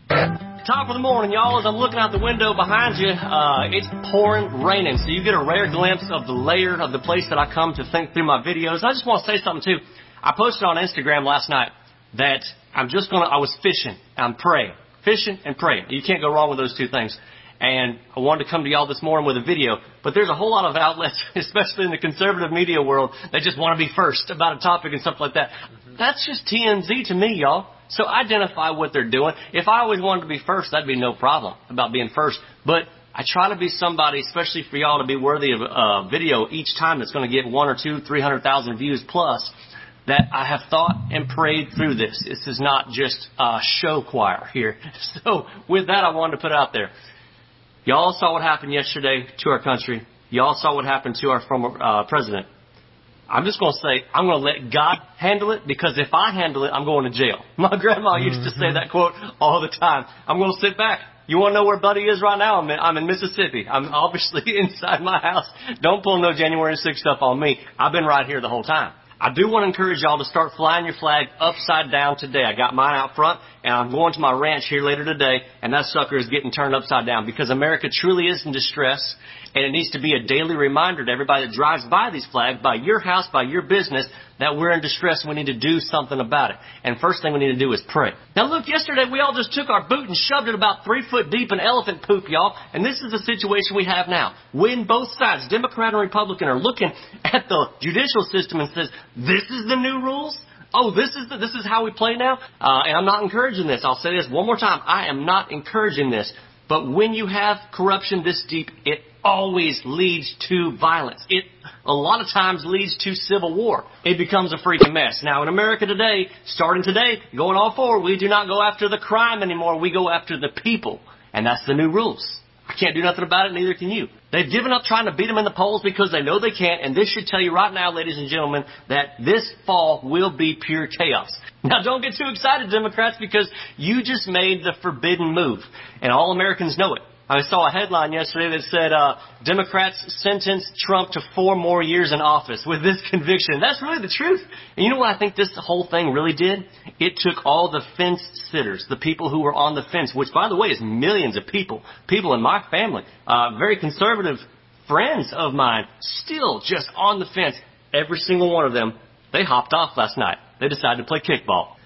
Top of the morning, y'all. As I'm looking out the window behind you, uh, it's pouring, raining. So you get a rare glimpse of the layer of the place that I come to think through my videos. I just want to say something, too. I posted on Instagram last night that I'm just going to, I was fishing. I'm praying. Fishing and praying. You can't go wrong with those two things. And I wanted to come to y'all this morning with a video. But there's a whole lot of outlets, especially in the conservative media world, that just want to be first about a topic and stuff like that. Mm-hmm. That's just T M Z to me, y'all. So identify what they're doing. If I always wanted to be first, that'd be no problem about being first. But I try to be somebody, especially for y'all to be worthy of a uh, video each time that's going to get one or two, three hundred thousand views plus, that I have thought and prayed through this. This is not just a show choir here. So with that, I wanted to put out there. Y'all saw what happened yesterday to our country. Y'all saw what happened to our former uh, president. I'm just going to say, I'm going to let God handle it, because if I handle it, I'm going to jail. My grandma used to say that quote all the time. I'm going to sit back. You want to know where Buddy is right now? I'm in, I'm in Mississippi. I'm obviously inside my house. Don't pull no January sixth stuff on me. I've been right here the whole time. I do want to encourage y'all to start flying your flag upside down today. I got mine out front, and I'm going to my ranch here later today, and that sucker is getting turned upside down, because America truly is in distress, and it needs to be a daily reminder to everybody that drives by these flags, by your house, by your business, that we're in distress and we need to do something about it. And first thing we need to do is pray. Now look, yesterday we all just took our boot and shoved it about three foot deep in elephant poop, y'all. And this is the situation we have now. When both sides, Democrat and Republican, are looking at the judicial system and says, this is the new rules? Oh, this is the, this is how we play now? Uh, and I'm not encouraging this. I'll say this one more time. I am not encouraging this. But when you have corruption this deep, it always leads to violence. It a lot of times leads to civil war. It becomes a freaking mess. Now in America today, starting today, going on forward, we do not go after the crime anymore. We go after the people. And that's the new rules. I can't do nothing about it, neither can you. They've given up trying to beat them in the polls because they know they can't, and this should tell you right now, ladies and gentlemen, that this fall will be pure chaos. Now, don't get too excited, Democrats, because you just made the forbidden move, and all Americans know it. I saw a headline yesterday that said, uh, Democrats sentenced Trump to four more years in office with this conviction. That's really the truth. And you know what I think this whole thing really did? It took all the fence sitters, the people who were on the fence, which, by the way, is millions of people, people in my family, uh, very conservative friends of mine, still just on the fence. Every single one of them, they hopped off last night. They decided to play kickball.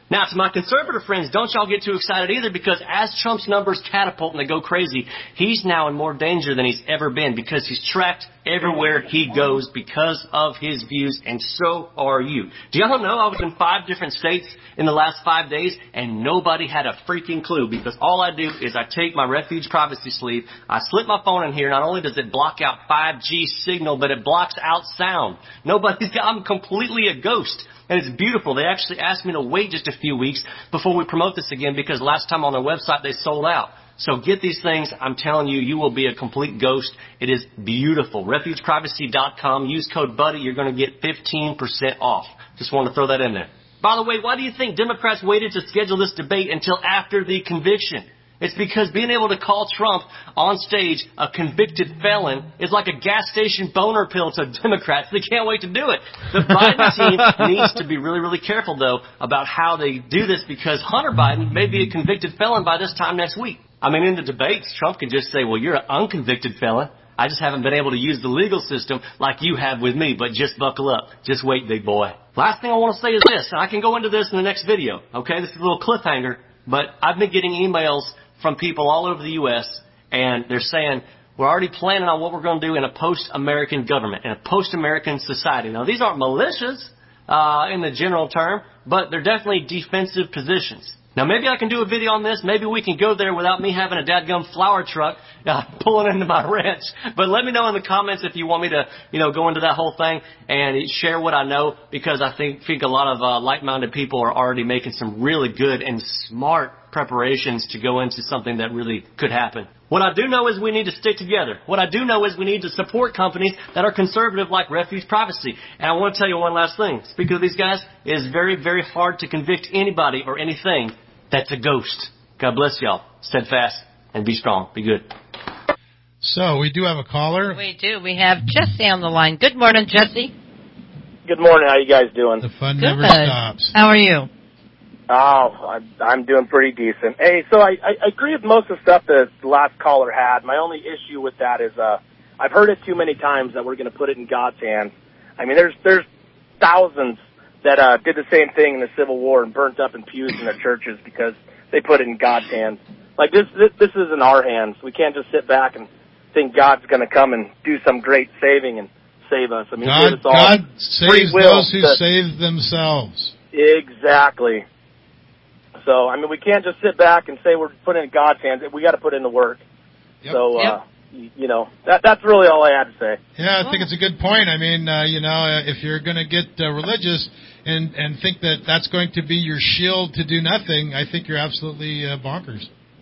Now, to my conservative friends, don't y'all get too excited either, because as Trump's numbers catapult and they go crazy, he's now in more danger than he's ever been, because he's tracked everywhere he goes because of his views, and so are you. Do y'all know I was in five different states in the last five days, and nobody had a freaking clue, because all I do is I take my Refuge privacy sleeve, I slip my phone in here, not only does it block out five G signal, but it blocks out sound. Nobody's got, I'm completely a ghost. And it's beautiful. They actually asked me to wait just a few weeks before we promote this again, because last time on their website they sold out. So get these things. I'm telling you, you will be a complete ghost. It is beautiful. refuge privacy dot com. Use code BUDDY. You're going to get fifteen percent off. Just want to throw that in there. By the way, why do you think Democrats waited to schedule this debate until after the conviction? It's because being able to call Trump on stage a convicted felon is like a gas station boner pill to Democrats. They can't wait to do it. The Biden team needs to be really, really careful, though, about how they do this, because Hunter Biden may be a convicted felon by this time next week. I mean, in the debates, Trump can just say, well, you're an unconvicted felon. I just haven't been able to use the legal system like you have with me, but just buckle up. Just wait, big boy. Last thing I want to say is this, and I can go into this in the next video, okay? This is a little cliffhanger, but I've been getting emails from people all over the U S, and they're saying, we're already planning on what we're going to do in a post-American government, in a post-American society. Now, these aren't militias uh, in the general term, but they're definitely defensive positions. Now, maybe I can do a video on this. Maybe we can go there without me having a dadgum flower truck uh, pulling into my ranch. But let me know in the comments if you want me to, you know, go into that whole thing and share what I know, because I think, think a lot of uh, like-minded people are already making some really good and smart preparations to go into something that really could happen. What I do know is we need to stick together. What I do know is we need to support companies that are conservative like Refuge Privacy. And I want to tell you one last thing. Speaking of these guys, it is very, very hard to convict anybody or anything that's a ghost. God bless y'all. Steadfast and be strong. Be good. So we do have a caller. We do. We have Jesse on the line. Good morning, Jesse. Good morning. How you guys doing? The fun Good. never stops. How are you? Oh, I'm, I'm doing pretty decent. Hey, so I, I agree with most of the stuff that the last caller had. My only issue with that is uh, I've heard it too many times that we're going to put it in God's hands. I mean, there's there's thousands that uh, did the same thing in the Civil War and burnt up in pews in their churches because they put it in God's hands. Like, this this, this is in our hands. We can't just sit back and think God's going to come and do some great saving and save us. I mean, God, it's all God free saves will those who to, save themselves. Exactly. So, I mean, we can't just sit back and say we're putting it in God's hands. We got to put in the work. Yep. So, Yep. uh, you, you know, that that's really all I had to say. Yeah, I think it's a good point. I mean, uh, you know, uh, if you're going to get uh, religious and and think that that's going to be your shield to do nothing, I think you're absolutely uh, bonkers.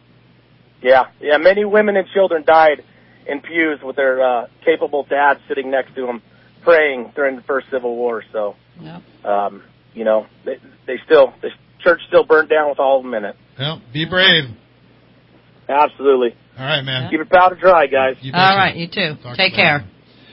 Yeah, yeah. Many women and children died in pews with their uh, capable dads sitting next to them, praying during the first Civil War. So, Yep. um, you know, they they still the church still burned down with all of them in it. Well, be brave. Absolutely. All right, man. Keep your powder dry, guys. All right, you too. Talk Take about care.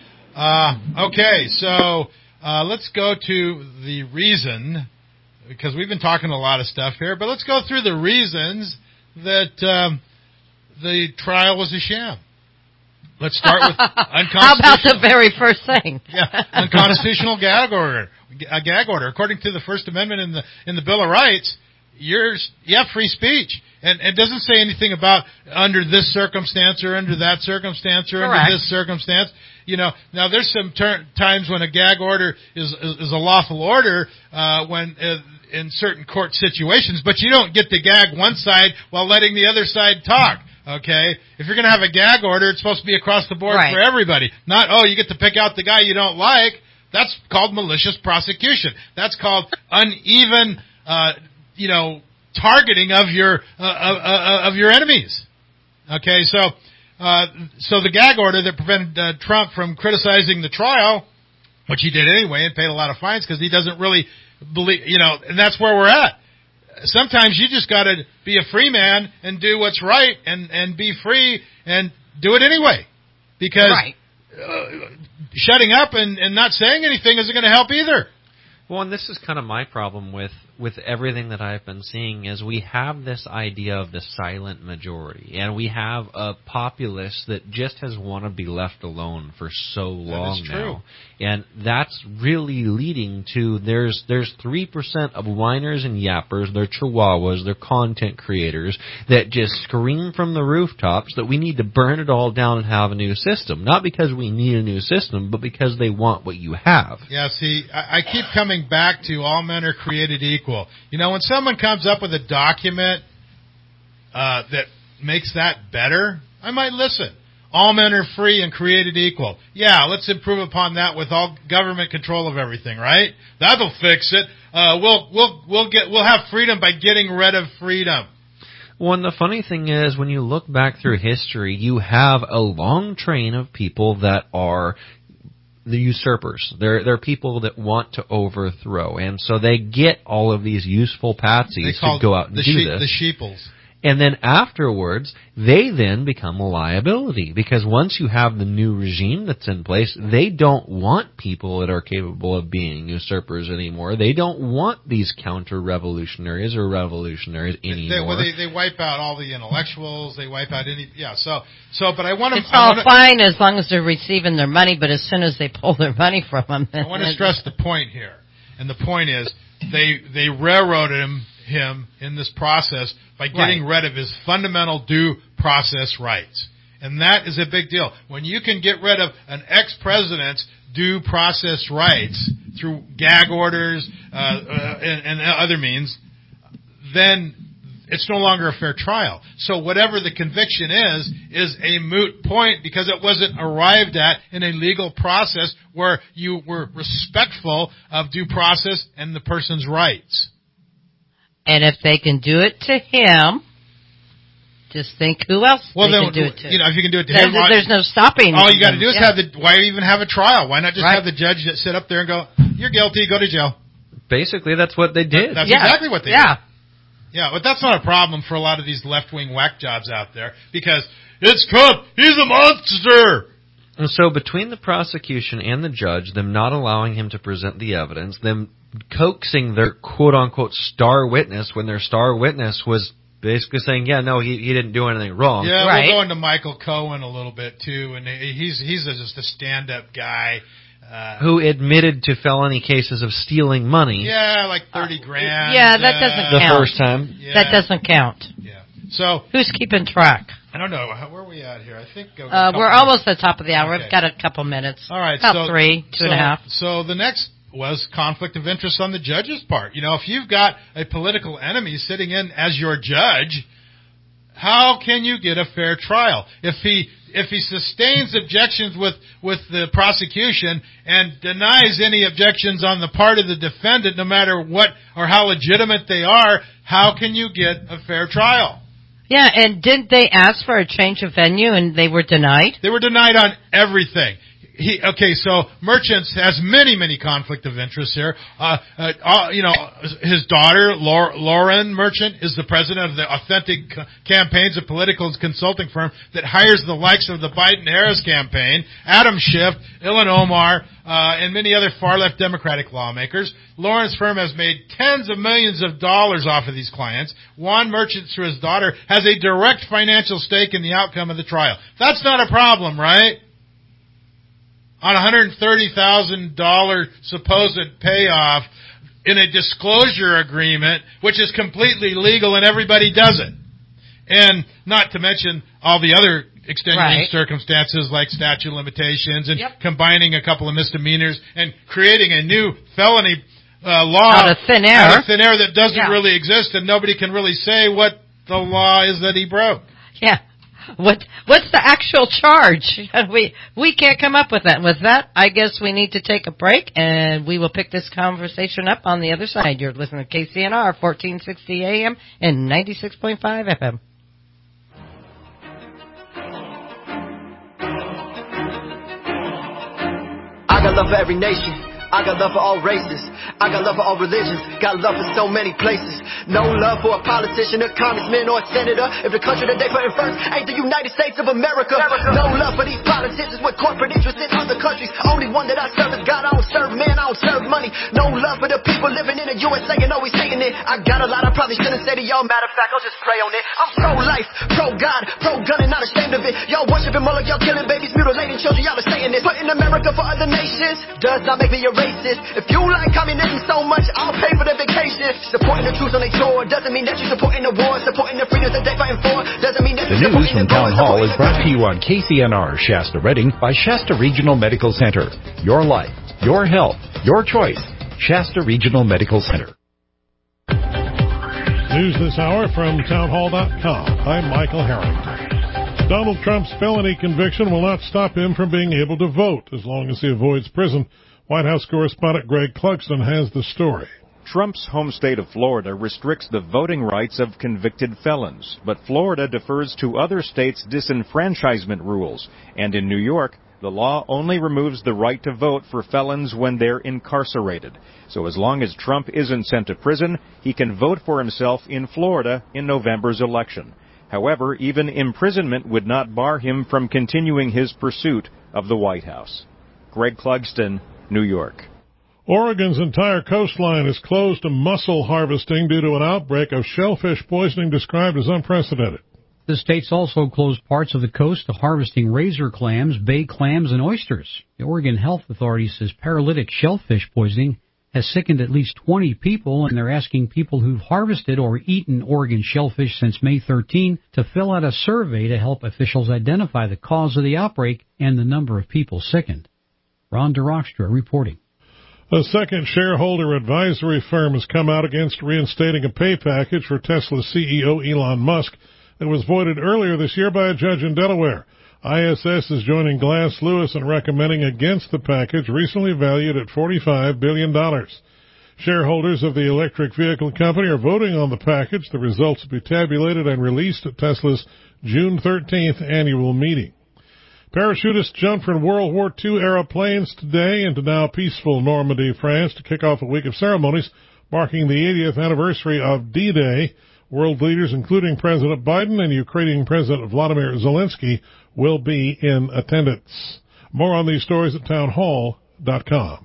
Uh, okay, so uh, let's go to the reason, because we've been talking a lot of stuff here, but let's go through the reasons that um, the trial was a sham. Let's start with unconstitutional. How about the very first thing? Yeah, unconstitutional gag order. A gag order, according to the First Amendment in the in the Bill of Rights, you're you have free speech, and it doesn't say anything about under this circumstance or under that circumstance or Correct. under this circumstance. You know, now there's some ter- times when a gag order is is, is a lawful order uh, when uh, in certain court situations, but you don't get to gag one side while letting the other side talk. Okay, if you're going to have a gag order, it's supposed to be across the board Right. for everybody. Not, oh, you get to pick out the guy you don't like. That's called malicious prosecution. That's called uneven, uh, you know, targeting of your uh, uh, of your enemies. Okay, so uh, so the gag order that prevented uh, Trump from criticizing the trial, which he did anyway, and paid a lot of fines because he doesn't really believe, you know, and that's where we're at. Sometimes you just got to be a free man and do what's right and, and be free and do it anyway. Because Right. uh, shutting up and, and not saying anything isn't going to help either. Well, and this is kind of my problem with, with everything that I've been seeing is we have this idea of the silent majority, and we have a populace that just has wanted to be left alone for so long That is true. now. And that's really leading to there's there's three percent of whiners and yappers, they're chihuahuas, they're content creators that just scream from the rooftops that we need to burn it all down and have a new system. Not because we need a new system, but because they want what you have. Yeah, see, I, I keep coming back to all men are created equal. You know, when someone comes up with a document uh, that makes that better, I might listen. All men are free and created equal. Yeah, let's improve upon that with all government control of everything, right? That'll fix it. Uh, we'll we'll we'll get we'll have freedom by getting rid of freedom. Well, and the funny thing is, when you look back through history, you have a long train of people that are the usurpers. They're they're people that want to overthrow, and so they get all of these useful patsies to go out and the do sheep, this. The sheeples. And then afterwards, they then become a liability, because once you have the new regime that's in place, they don't want people that are capable of being usurpers anymore. They don't want these counter-revolutionaries or revolutionaries anymore. They, well, they, they wipe out all the intellectuals. They wipe out any, yeah. So, so, but I want to. It's all wanna, fine as long as they're receiving their money, but as soon as they pull their money from them, I want to stress the point here, and the point is they they railroaded him. him in this process by getting right. rid of his fundamental due process rights. And that is a big deal. When you can get rid of an ex-president's due process rights through gag orders uh, uh, and, and other means, then it's no longer a fair trial. So whatever the conviction is, is a moot point because it wasn't arrived at in a legal process where you were respectful of due process and the person's rights. And if they can do it to him, just think who else well, they then, can do it to. You know, if you can do it to there's, him, there's no stopping. All you got to do is yeah. have the. Why even have a trial? Why not just right. have the judge that sit up there and go, "You're guilty, go to jail." Basically, that's what they did. That's yeah. exactly what they yeah. did. Yeah, but that's not a problem for a lot of these left-wing whack jobs out there because it's Trump. He's a monster. And so between the prosecution and the judge, them not allowing him to present the evidence, them coaxing their quote-unquote star witness when their star witness was basically saying, yeah, no, he he didn't do anything wrong. Yeah, right. we'll go into Michael Cohen a little bit, too, and he's he's just a stand-up guy. Uh, who admitted to felony cases of stealing money. Yeah, like thirty grand. Yeah, that doesn't the count. The first time. Yeah. That doesn't count. Yeah. So who's keeping track? I don't know. How, where are we at here? I think uh, uh, we're almost at the top of the hour. Okay. We've got a couple minutes. All right, about so, three, two so, and a half. So the next was conflict of interest on the judge's part. You know, if you've got a political enemy sitting in as your judge, how can you get a fair trial? If he if he sustains objections with, with the prosecution and denies any objections on the part of the defendant, no matter what or how legitimate they are, how can you get a fair trial? Yeah, and didn't they ask for a change of venue and they were denied? They were denied on everything. He, okay, so Merchants has many, many conflict of interest here. Uh, uh, uh, you know, his daughter, Lauren Merchant, is the president of the Authentic Campaigns, a political consulting firm that hires the likes of the Biden-Harris campaign, Adam Schiff, Ilhan Omar, uh, and many other far-left Democratic lawmakers. Lauren's firm has made tens of millions of dollars off of these clients. Juan Merchant, through his daughter, has a direct financial stake in the outcome of the trial. That's not a problem, right? On one hundred thirty thousand dollars supposed payoff in a disclosure agreement, which is completely legal and everybody does it. And not to mention all the other extenuating right. circumstances like statute of limitations and yep. combining a couple of misdemeanors and creating a new felony uh, law out of thin air, out of thin air that doesn't yeah. really exist, and nobody can really say what the law is that he broke. Yeah. What what's the actual charge? We we can't come up with that. With that, I guess we need to take a break, and we will pick this conversation up on the other side. You're listening to K C N R, fourteen sixty A M and ninety-six point five F M. I got love for every nation. I got love for all races. I got love for all religions. Got love for so many places. No love for a politician, a congressman, or a senator if the country that they putting first ain't the United States of America. No love for these politicians with corporate interests in other countries. Only one that I serve is God. I don't serve men, I don't serve money. No love for the people living in the U S A and always saying it. I got a lot I probably shouldn't say to y'all. Matter of fact, I'll just pray on it. I'm pro-life, pro-God, pro-gun and not ashamed of it. Y'all worshiping Moloch, y'all killing babies, mutilating children, y'all are saying this. Putting America for other nations does not make me a racist. If you like communism so much, I'll pay for the vacation. Supporting the troops on their tour doesn't mean that you're supporting the war. Supporting the freedoms that they fighting for doesn't mean that The you're news supporting from the Town war. Hall is brought to you on K C N R Shasta Redding by Shasta Regional Medical Center. Your life, your health, your choice. Shasta Regional Medical Center. News this hour from townhall dot com. I'm Michael Harrington. Donald Trump's felony conviction will not stop him from being able to vote as long as he avoids prison. White House correspondent Greg Clugston has the story. Trump's home state of Florida restricts the voting rights of convicted felons, but Florida defers to other states' disenfranchisement rules. And in New York, the law only removes the right to vote for felons when they're incarcerated. So as long as Trump isn't sent to prison, he can vote for himself in Florida in November's election. However, even imprisonment would not bar him from continuing his pursuit of the White House. Greg Clugston, New York. Oregon's entire coastline is closed to mussel harvesting due to an outbreak of shellfish poisoning described as unprecedented. The state's also closed parts of the coast to harvesting razor clams, bay clams, and oysters. The Oregon Health Authority says paralytic shellfish poisoning has sickened at least twenty people, and they're asking people who've harvested or eaten Oregon shellfish since May thirteenth to fill out a survey to help officials identify the cause of the outbreak and the number of people sickened. Ron DeRockstra reporting. A second shareholder advisory firm has come out against reinstating a pay package for Tesla C E O Elon Musk that was voided earlier this year by a judge in Delaware. I S S is joining Glass Lewis in recommending against the package, recently valued at forty-five billion dollars. Shareholders of the electric vehicle company are voting on the package. The results will be tabulated and released at Tesla's June thirteenth annual meeting. Parachutists jumped from World War Two era planes today into now peaceful Normandy, France, to kick off a week of ceremonies marking the eightieth anniversary of D-Day. World leaders, including President Biden and Ukrainian President Vladimir Zelensky, will be in attendance. More on these stories at townhall dot com.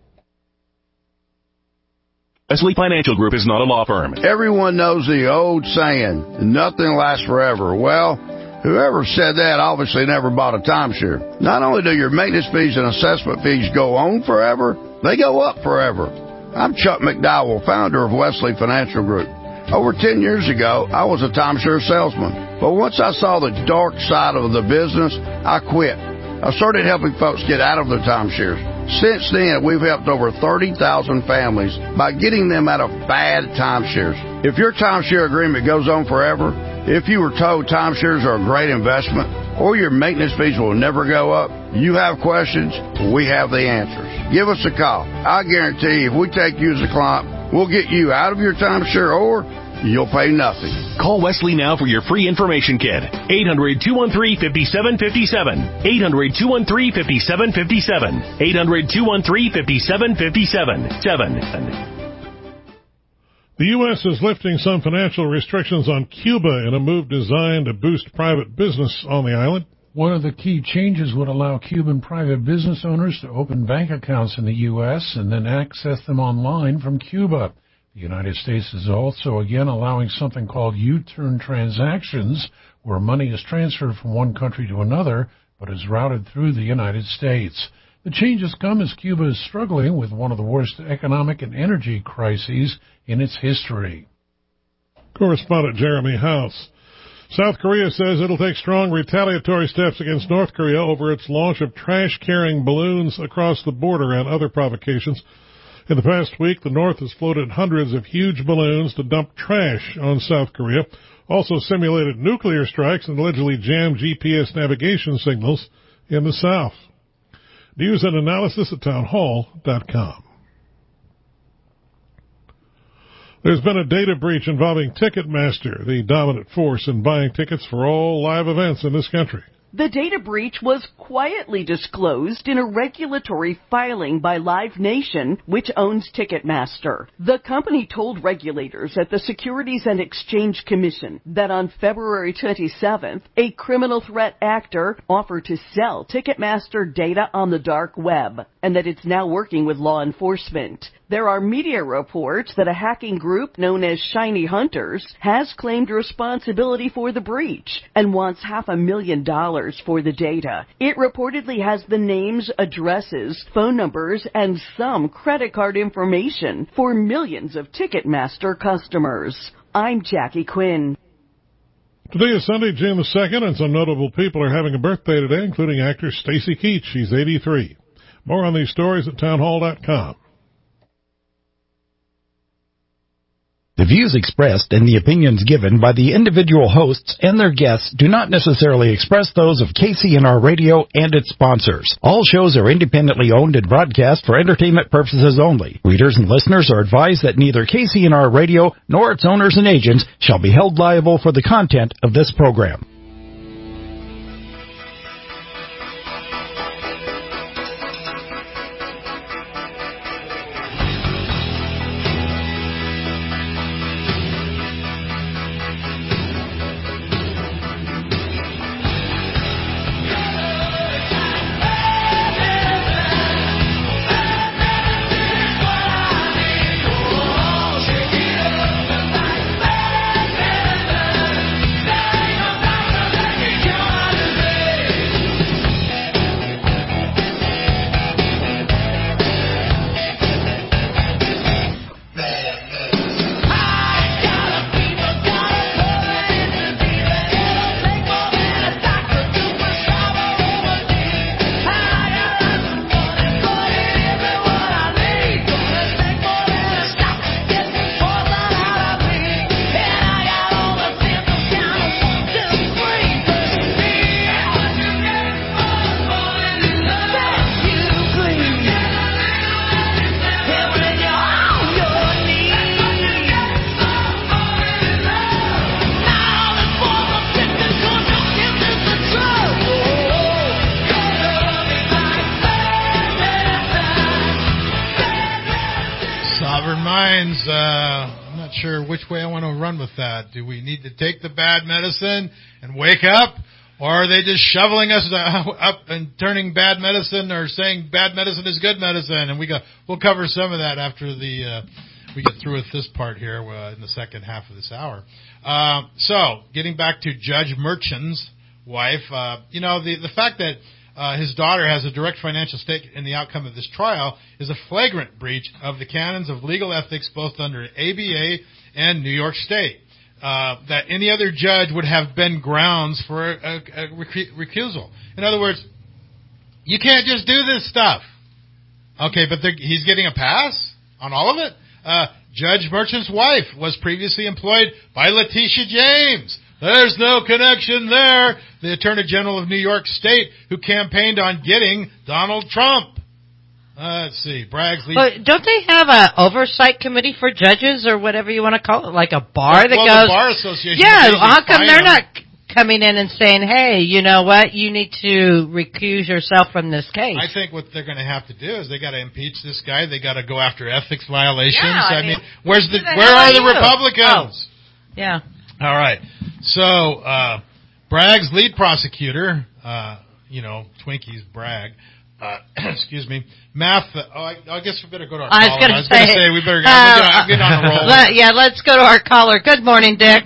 Wesley Financial Group is not a law firm. Everyone knows the old saying, nothing lasts forever. Well, whoever said that obviously never bought a timeshare. Not only do your maintenance fees and assessment fees go on forever, they go up forever. I'm Chuck McDowell, founder of Wesley Financial Group. Over ten years ago, I was a timeshare salesman. But once I saw the dark side of the business, I quit. I started helping folks get out of their timeshares. Since then, we've helped over thirty thousand families by getting them out of bad timeshares. If your timeshare agreement goes on forever, if you were told timeshares are a great investment, or your maintenance fees will never go up, you have questions, we have the answers. Give us a call. I guarantee if we take you as a client, we'll get you out of your timeshare or you'll pay nothing. Call Wesley now for your free information kit. eight hundred, two one three, five seven five seven. eight hundred, two one three, five seven five seven. eight hundred, two one three, five seven five seven. The U S is lifting some financial restrictions on Cuba in a move designed to boost private business on the island. One of the key changes would allow Cuban private business owners to open bank accounts in the U S and then access them online from Cuba. The United States is also again allowing something called U-turn transactions, where money is transferred from one country to another, but is routed through the United States. The changes come as Cuba is struggling with one of the worst economic and energy crises in its history. Correspondent Jeremy House. South Korea says it'll take strong retaliatory steps against North Korea over its launch of trash-carrying balloons across the border and other provocations. In the past week, the North has floated hundreds of huge balloons to dump trash on South Korea, also simulated nuclear strikes and allegedly jammed G P S navigation signals in the South. News and analysis at townhall dot com. There's been a data breach involving Ticketmaster, the dominant force in buying tickets for all live events in this country. The data breach was quietly disclosed in a regulatory filing by Live Nation, which owns Ticketmaster. The company told regulators at the Securities and Exchange Commission that on February twenty-seventh, a criminal threat actor offered to sell Ticketmaster data on the dark web, and that it's now working with law enforcement. There are media reports that a hacking group known as Shiny Hunters has claimed responsibility for the breach and wants half a million dollars for the data. It reportedly has the names, addresses, phone numbers, and some credit card information for millions of Ticketmaster customers. I'm Jackie Quinn. Today is Sunday, June the second, and some notable people are having a birthday today, including actress Stacy Keach. She's eighty-three. More on these stories at townhall dot com. The views expressed and the opinions given by the individual hosts and their guests do not necessarily express those of K C N R Radio and its sponsors. All shows are independently owned and broadcast for entertainment purposes only. Readers and listeners are advised that neither K C N R Radio nor its owners and agents shall be held liable for the content of this program. Which way I want to run with that. Do we need to take the bad medicine and wake up? Or are they just shoveling us up and turning bad medicine or saying bad medicine is good medicine? And we go, we'll cover some of that after the uh, we get through with this part here uh, in the second half of this hour. Uh, so, getting back to Judge Merchan's wife, uh, you know, the, the fact that Uh, his daughter has a direct financial stake in the outcome of this trial is a flagrant breach of the canons of legal ethics both under A B A and New York State. Uh, that any other judge would have been grounds for a, a, a recu- recusal. In other words, you can't just do this stuff. Okay, but he's getting a pass on all of it? Uh, Judge Merchan's wife was previously employed by Letitia James. There's no connection there. The Attorney General of New York State who campaigned on getting Donald Trump. Uh, let's see. Bragg's lead. But don't they have an oversight committee for judges or whatever you want to call it? Like a bar that well, goes. The Bar Association. Yeah, how come they're not coming in and saying, hey, you know what? You need to recuse yourself from this case. I think what they're going to have to do is they got to impeach this guy. They got to go after ethics violations. Yeah, I, I mean, mean, where's the, the where are the you? Republicans? Oh. Yeah. All right. So, uh, Bragg's lead prosecutor, uh, you know, Twinkies Bragg, uh, excuse me, math, uh, oh, I, I guess we better go to our I caller. was going to say, say, we better uh, get, get on the roll. Let, yeah, let's go to our caller. Good morning, Dick.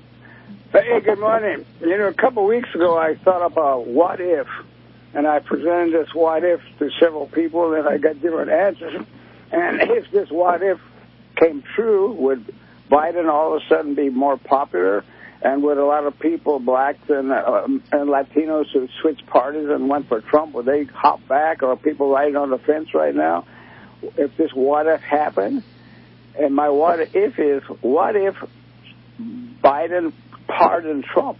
Hey, good morning. You know, a couple of weeks ago, I thought about what if, and I presented this what if to several people, and I got different answers. And if this what if came true, would Biden all of a sudden be more popular? And would a lot of people, blacks and, uh, and Latinos who switched parties and went for Trump, would they hop back? Or are people riding on the fence right now? If this what if happened? And my what if is, what if Biden pardoned Trump?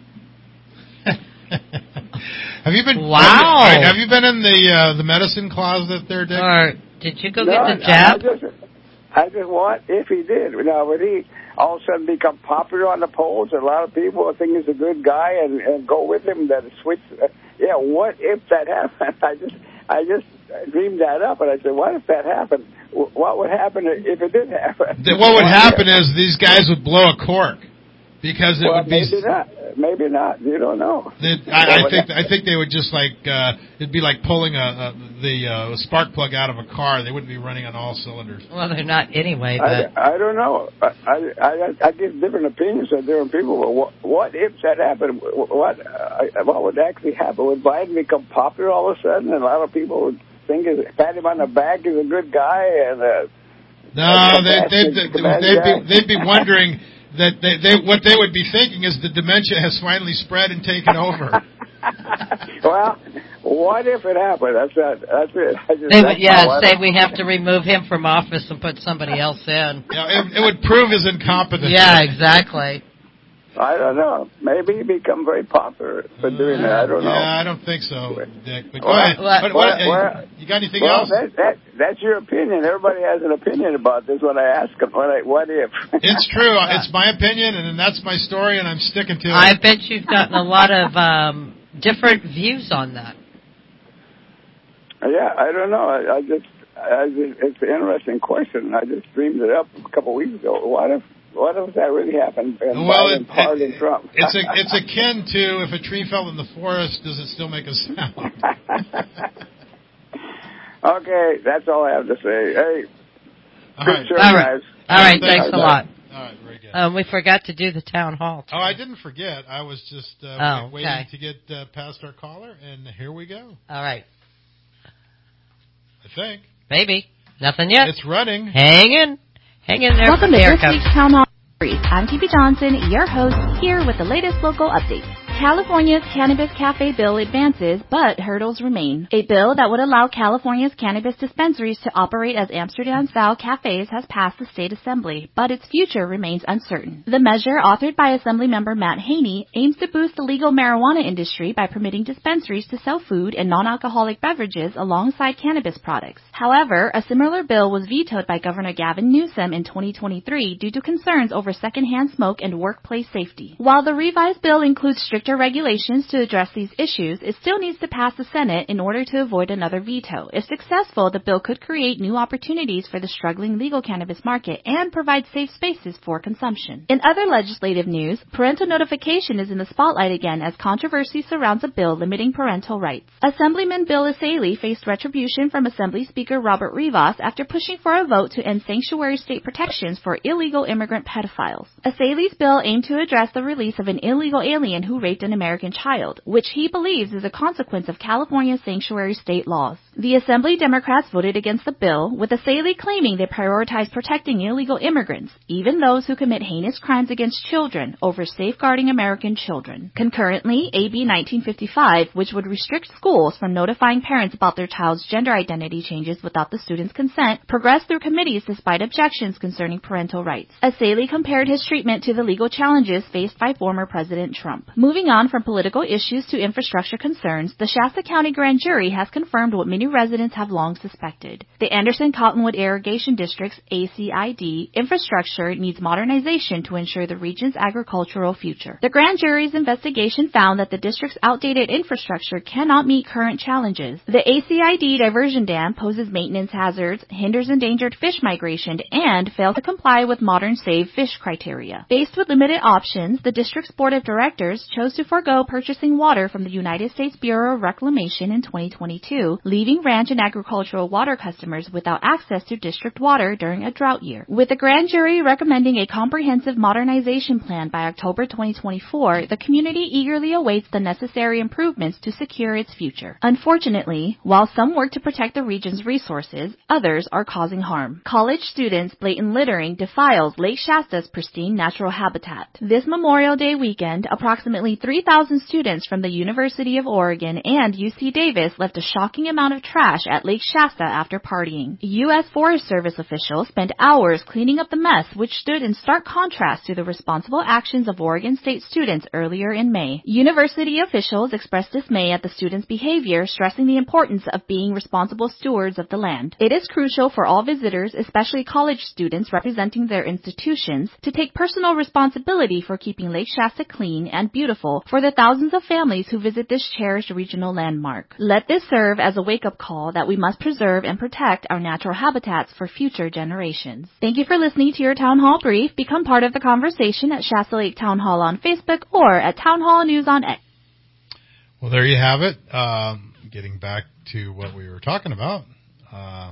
Have you been? Wow. Have you, have you been in the uh, the medicine closet there, Dick? Or did you go no, get the jab? I just, I just what if he did? Now, would he? all of a sudden become popular on the polls. A lot of people think he's a good guy and, and go with him. That switch. Uh, yeah, what if that happened? I just, I just dreamed that up, and I said, what if that happened? What would happen if it did happen? What would happen is these guys would blow a cork because it well, would be. Maybe not. Maybe not. You don't know. I, I think I think they would just like uh, it'd be like pulling a, a the uh, spark plug out of a car. They wouldn't be running on all cylinders. Well, they're not anyway. But I, I don't know. I, I I give different opinions of different people. But what, what if that happened? What uh, what would actually happen? Would Biden become popular all of a sudden, and a lot of people would think is pat him on the back is a good guy? And uh, no, they, they'd, they'd, they'd be they'd be wondering. That they, they, what they would be thinking is the dementia has finally spread and taken over. Well, what if it happened? That's that. That's it. I just, they that's would, yeah, say we have to remove him from office and put somebody else in. Yeah, it, it would prove his incompetence. Yeah, exactly. I don't know. Maybe he become very popular for doing that. I don't know. Yeah, I don't think so, Dick. But go well, ahead. Well, what, what, well, well, you got anything well, else? That, that, that's your opinion. Everybody has an opinion about this when I ask them, what, I, what if? It's true. It's my opinion, and that's my story, and I'm sticking to it. I bet you've gotten a lot of um, different views on that. Yeah, I don't know. I, I just, I just, it's an interesting question. I just dreamed it up a couple of weeks ago. What if? What if that really happened? And well, Biden it, pardoned it, Trump. it's a, it's akin to if a tree fell in the forest, does it still make a sound? Okay, that's all I have to say. Hey, all good right. show, all right. guys. All right, thanks a lot. All right, very good. Um, we forgot to do the town hall. Oh, I didn't forget. I was just uh, oh, waiting okay. to get uh, past our caller, and here we go. All right. I think. Maybe. Nothing yet. It's running. Hang in. Hang in there. Welcome to this week's Town Hall. I'm T P Johnson, your host, here with the latest local updates. California's Cannabis Cafe bill advances, but hurdles remain. A bill that would allow California's cannabis dispensaries to operate as Amsterdam-style cafes has passed the state assembly, but its future remains uncertain. The measure, authored by Assemblymember Matt Haney, aims to boost the legal marijuana industry by permitting dispensaries to sell food and non-alcoholic beverages alongside cannabis products. However, a similar bill was vetoed by Governor Gavin Newsom in twenty twenty-three due to concerns over secondhand smoke and workplace safety. While the revised bill includes stricter regulations to address these issues, it still needs to pass the Senate in order to avoid another veto. If successful, the bill could create new opportunities for the struggling legal cannabis market and provide safe spaces for consumption. In other legislative news, parental notification is in the spotlight again as controversy surrounds a bill limiting parental rights. Assemblyman Bill Essayli faced retribution from Assembly Speaker Robert Rivas after pushing for a vote to end sanctuary state protections for illegal immigrant pedophiles. Essayli's bill aimed to address the release of an illegal alien who raped an American child, which he believes is a consequence of California's sanctuary state laws. The Assembly Democrats voted against the bill, with Essayli claiming they prioritize protecting illegal immigrants, even those who commit heinous crimes against children, over safeguarding American children. Concurrently, A B nineteen fifty-five, which would restrict schools from notifying parents about their child's gender identity changes without the student's consent, progressed through committees despite objections concerning parental rights. Essayli compared his treatment to the legal challenges faced by former President Trump. Moving on from political issues to infrastructure concerns, the Shasta County Grand Jury has confirmed what many residents have long suspected. The Anderson Cottonwood Irrigation District's A C I D infrastructure needs modernization to ensure the region's agricultural future. The grand jury's investigation found that the district's outdated infrastructure cannot meet current challenges. The A C I D diversion dam poses maintenance hazards, hinders endangered fish migration, and fails to comply with modern save fish criteria. Faced with limited options, the district's board of directors chose to forego purchasing water from the United States Bureau of Reclamation in twenty twenty-two, leaving ranch and agricultural water customers without access to district water during a drought year. With the grand jury recommending a comprehensive modernization plan by October twenty twenty-four, the community eagerly awaits the necessary improvements to secure its future. Unfortunately, while some work to protect the region's resources, others are causing harm. College students' blatant littering defiles Lake Shasta's pristine natural habitat. This Memorial Day weekend, approximately three thousand students from the University of Oregon and U C Davis left a shocking amount of of trash at Lake Shasta after partying. U S Forest Service officials spent hours cleaning up the mess, which stood in stark contrast to the responsible actions of Oregon State students earlier in May. University officials expressed dismay at the students' behavior, stressing the importance of being responsible stewards of the land. It is crucial for all visitors, especially college students representing their institutions, to take personal responsibility for keeping Lake Shasta clean and beautiful for the thousands of families who visit this cherished regional landmark. Let this serve as a wake-up call that we must preserve and protect our natural habitats for future generations. Thank you for listening to your Town Hall Brief. Become part of the conversation at Shasta Lake Town Hall on Facebook or at Town Hall News on X. Well, there you have it. Um, getting back to what we were talking about, uh,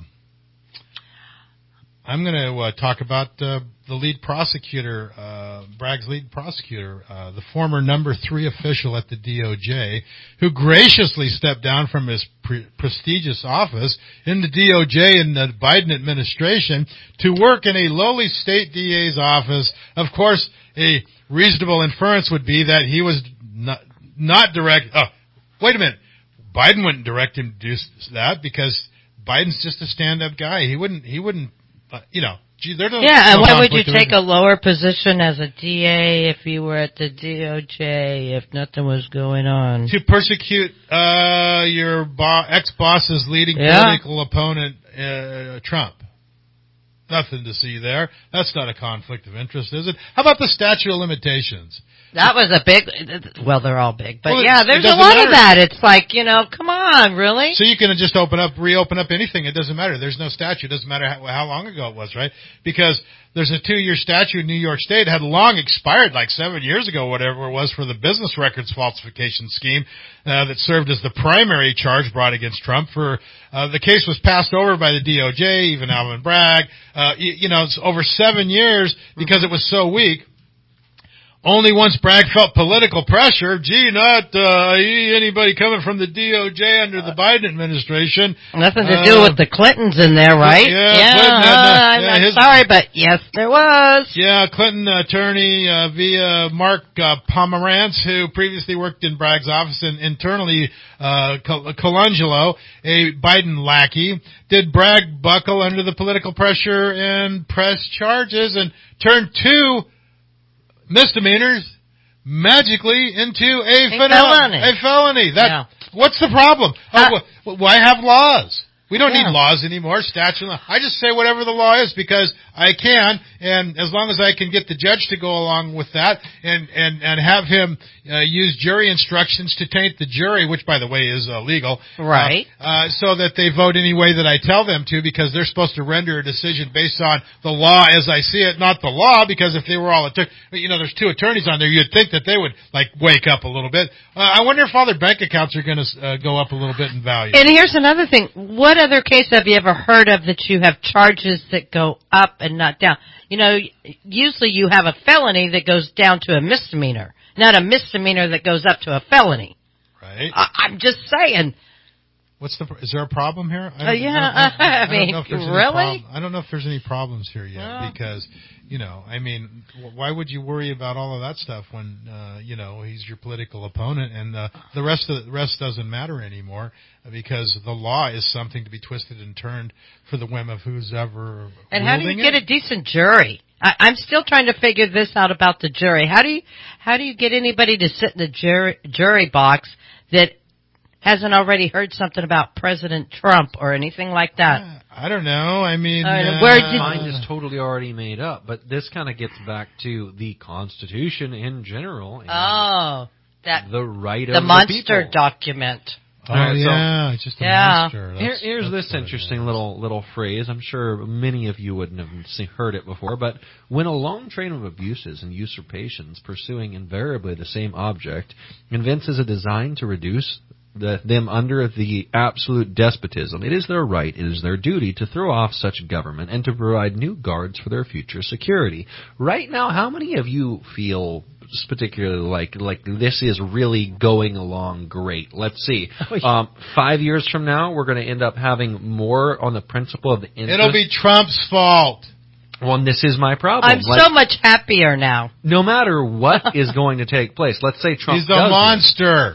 I'm going to uh, talk about uh, the lead prosecutor, uh, Bragg's lead prosecutor, uh, the former number three official at the D O J, who graciously stepped down from his pre- prestigious office in the D O J in the Biden administration to work in a lowly state D A's office. Of course, a reasonable inference would be that he was not, not direct. Oh, wait a minute. Biden wouldn't direct him to do that because Biden's just a stand-up guy. He wouldn't, he wouldn't, uh, you know, gee, there's no, yeah, and no why would you conflict take a lower position as a D A if you were at the D O J if nothing was going on? To persecute uh, your bo- ex-boss's leading Yeah. political opponent, uh, Trump. Nothing to see there. That's not a conflict of interest, is it? How about the statute of limitations? That was a big, well, they're all big, but Well, yeah, it there's a doesn't lot matter. of that. It's like, you know, come on, really? So you can just open up, reopen up anything. It doesn't matter. There's no statute. It doesn't matter how, how long ago it was, right? Because there's a two-year statute in New York State. It had long expired, like seven years ago, whatever it was, for the business records falsification scheme uh, that served as the primary charge brought against Trump. For uh, the case was passed over by the D O J, even Alvin Bragg. Uh, you, you know, it's over seven years because it was so weak. Only once Bragg felt political pressure, gee, not uh, anybody coming from the D O J under the Biden administration. Nothing to uh, do with the Clintons in there, right? Yeah, yeah Clinton had the- I'm, yeah, I'm his- sorry, but yes, there was. Yeah, Clinton attorney uh, via Mark uh, Pomerantz, who previously worked in Bragg's office, and internally uh, Col- Colangelo, a Biden lackey, did Bragg buckle under the political pressure and press charges and turn two misdemeanors magically into a, A felony. A felony. That, Yeah. What's the problem? Uh, oh, wh- why have laws? We don't Yeah. need laws anymore, statute. I just say whatever the law is because I can, and as long as I can get the judge to go along with that and, and, and have him uh, use jury instructions to taint the jury, which, by the way, is illegal. Right. Uh, uh, so that they vote any way that I tell them to because they're supposed to render a decision based on the law as I see it, not the law, because if they were all, att- you know, there's two attorneys on there, you'd think that they would, like, wake up a little bit. Uh, I wonder if all their bank accounts are going to uh, go up a little bit in value. And here's another thing. What other case have you ever heard of that you have charges that go up and not down? You know, usually you have a felony that goes down to a misdemeanor, not a misdemeanor that goes up to a felony. Right. I, I'm just saying. What's the? Is there a problem here? I Uh, yeah, I, don't- I I don't mean, know if there's any really? prob- I don't know if there's any problems here yet No. because, you know, I mean, wh- why would you worry about all of that stuff when, uh, you know, he's your political opponent and uh, the rest of the rest doesn't matter anymore because the law is something to be twisted and turned for the whim of who's ever. And how do you wielding get it. a decent jury? I, I'm still trying to figure this out about the jury. How do you how do you get anybody to sit in the jury jury box that hasn't already heard something about President Trump or anything like that? I don't know. I mean, Uh, uh, where did- mind is totally already made up, but this kind of gets back to the Constitution in general. And Oh, that the right the of monster the people. document. Oh, All right, so- yeah, it's just a Yeah. monster. Here, That's- here's that's this what it interesting is. little little phrase. I'm sure many of you wouldn't have seen, heard it before, but when a long train of abuses and usurpations pursuing invariably the same object evinces a design to reduce the, them under the absolute despotism, it is their right, it is their duty to throw off such government and to provide new guards for their future security. Right now, how many of you feel particularly like like this is really going along great? Let's see. Um, five years from now, we're going to end up having more on the principle of the interest. It'll be Trump's fault. Well, and this is my problem. I'm Like, so much happier now. no matter what is going to take place, let's say Trump He's a does monster.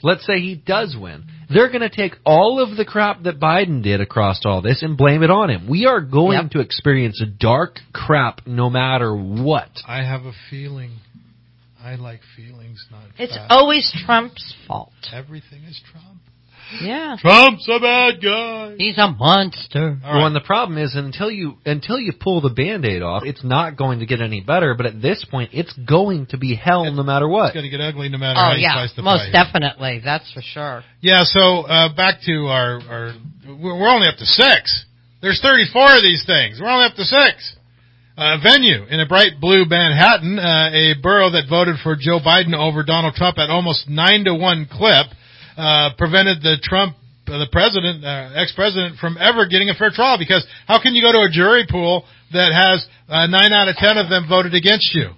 let's say he does win, they're going to take all of the crap that Biden did across all this and blame it on him. We are going Yep. to experience a dark crap no matter what. I have a feeling. I like feelings, not It's facts. always Trump's fault. Everything is Trump. Yeah. Trump's a bad guy. He's a monster. All well, and the problem is until you until you pull the Band-Aid off, it's not going to get any better. But at this point, it's going to be hell no matter what. It's going to get ugly no matter Oh, how you yeah. slice the Most pie. definitely. That's for sure. Yeah, so uh, back to our, our... We're only up to six. There's thirty-four of these things. We're only up to six. Uh, venue in a bright blue Manhattan, uh, a borough that voted for Joe Biden over Donald Trump at almost nine to one clip, uh, prevented the Trump, uh, the president, uh, ex-president from ever getting a fair trial, because how can you go to a jury pool that has uh, nine out of ten of them voted against you?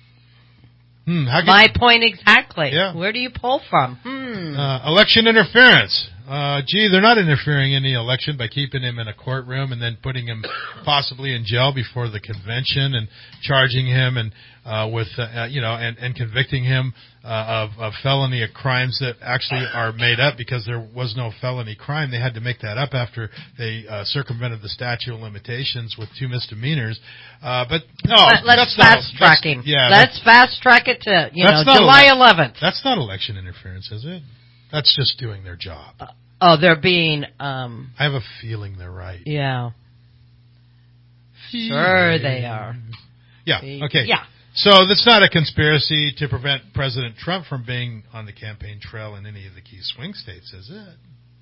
Hmm, how can My point exactly. Yeah. Where do you pull from? Hmm. Uh, election interference. Uh, gee, they're not interfering in the election by keeping him in a courtroom and then putting him possibly in jail before the convention and charging him and uh, with uh, you know and, and convicting him uh, of, of felony crimes that actually are made up because there was no felony crime. They had to make that up after they uh, circumvented the statute of limitations with two misdemeanors. Uh, but no, Let, let's that's not, fast track him. Yeah, let's fast track it to you know not July ele- eleventh. That's not election interference, is it? That's just doing their job. Uh, oh, they're being. Um, I have a feeling they're right. Yeah. Feeling. Sure, they are. Yeah. Okay. Yeah. So that's not a conspiracy to prevent President Trump from being on the campaign trail in any of the key swing states, is it?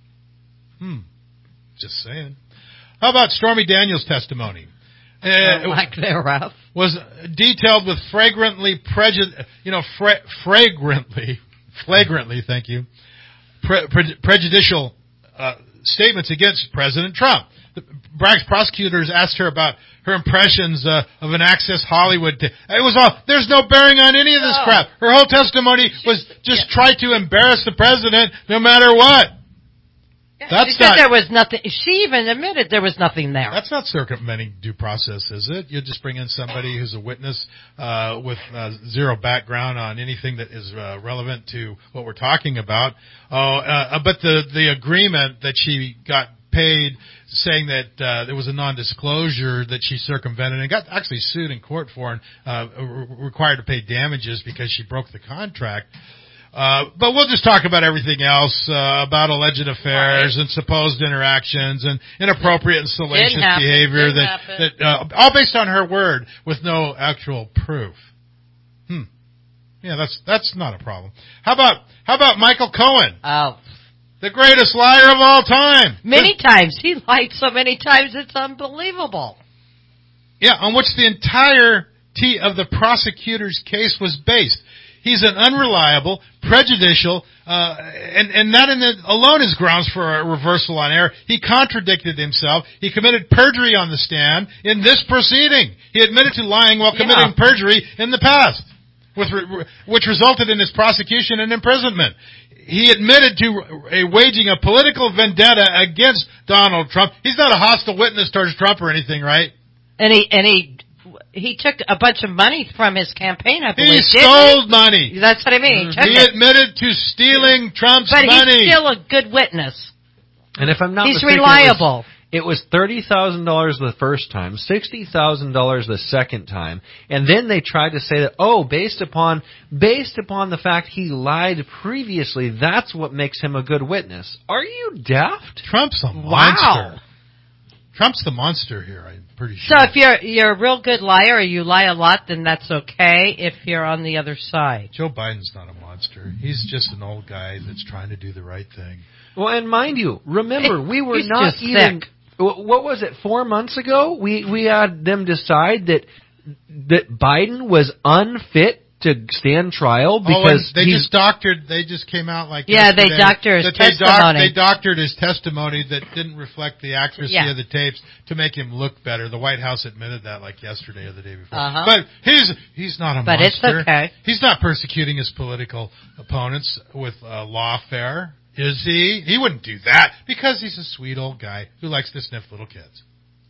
Hmm. Just saying. How about Stormy Daniels' testimony? Uh, like thereof. Was detailed with fragrantly prejudice, you know, fra- fragrantly, flagrantly, thank you, pre- pre- prejudicial uh, statements against President Trump. The Bragg's prosecutors asked her about her impressions uh, of an Access Hollywood. T- it was all, there's no bearing on any of this No. crap. Her whole testimony was just yeah. try to embarrass the president no matter what. Yeah, That's she said not, there was nothing. She even admitted there was nothing there. That's not circumventing due process, is it? You just bring in somebody who's a witness uh, with uh, zero background on anything that is uh, relevant to what we're talking about. Oh, uh, but the the agreement that she got paid, saying that uh, there was a non-disclosure that she circumvented and got actually sued in court for and uh, re- required to pay damages because she broke the contract. Uh, but we'll just talk about everything else, uh, about alleged affairs right. and supposed interactions and inappropriate and salacious behavior Didn't that, happen. that, uh, all based on her word with no actual proof. Hmm. Yeah, that's, that's not a problem. How about, how about Michael Cohen? Oh. The greatest liar of all time. Many times. He lied so many times it's unbelievable. Yeah, on which the entirety of the prosecutor's case was based. He's an unreliable, prejudicial, uh, and, and that in the, alone is grounds for a reversal on error. He contradicted himself. He committed perjury on the stand in this proceeding. He admitted to lying while committing Yeah. perjury in the past, with, which resulted in his prosecution and imprisonment. He admitted to a waging a political vendetta against Donald Trump. He's not a hostile witness towards Trump or anything, right? And he, and he, He took a bunch of money from his campaign, I believe. He didn't stole he? money. That's what I mean. He, took He it. admitted to stealing Trump's But money. he's still a good witness. And if I'm not He's mistaken, reliable. It was, it was thirty thousand dollars the first time, sixty thousand dollars the second time, and then they tried to say that, oh, based upon based upon the fact he lied previously, that's what makes him a good witness. Are you daft? Trump's a monster. Wow. Trump's the monster here, I'm pretty sure. So if you're you're a real good liar or you lie a lot, then that's okay if you're on the other side. Joe Biden's not a monster. He's just an old guy that's trying to do the right thing. Well, and mind you, remember, we were He's not just even... sick. What was it, four months ago? We we had them decide that that Biden was unfit to stand trial because oh, and they he's, just doctored. They just came out like Yeah, they yesterday doctored his that they testimony. Doc, they doctored his testimony that didn't reflect the accuracy Yeah. of the tapes to make him look better. The White House admitted that like yesterday or the day before. Uh-huh. But he's he's not a But it's monster. okay. He's not persecuting his political opponents with uh, lawfare, is he? He wouldn't do that because he's a sweet old guy who likes to sniff little kids.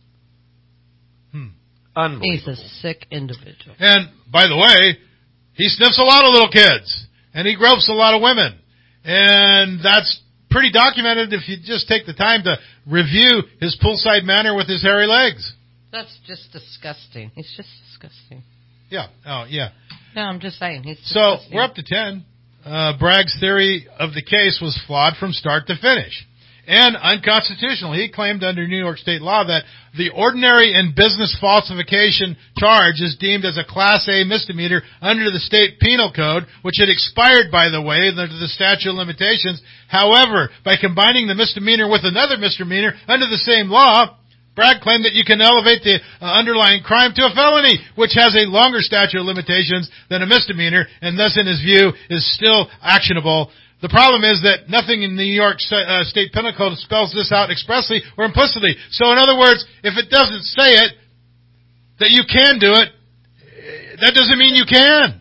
Hmm. Unbelievable. He's a sick individual. And by the way, he sniffs a lot of little kids, and he gropes a lot of women, And that's pretty documented if you just take the time to review his poolside manner with his hairy legs. That's just disgusting. He's just disgusting. Yeah. Oh, yeah. No, I'm just saying. He's so disgusting. we're up to ten. Uh, Bragg's theory of the case was flawed from start to finish and unconstitutional. He claimed under New York state law that the ordinary and business falsification charge is deemed as a Class A misdemeanor under the state penal code, which had expired, by the way, under the statute of limitations. However, by combining the misdemeanor with another misdemeanor under the same law, Bragg claimed that you can elevate the uh, underlying crime to a felony, which has a longer statute of limitations than a misdemeanor, and thus, in his view, is still actionable. The problem is that nothing in the New York uh, State Penal Code spells this out expressly or implicitly. So, in other words, if it doesn't say it, that you can do it, that doesn't mean you can.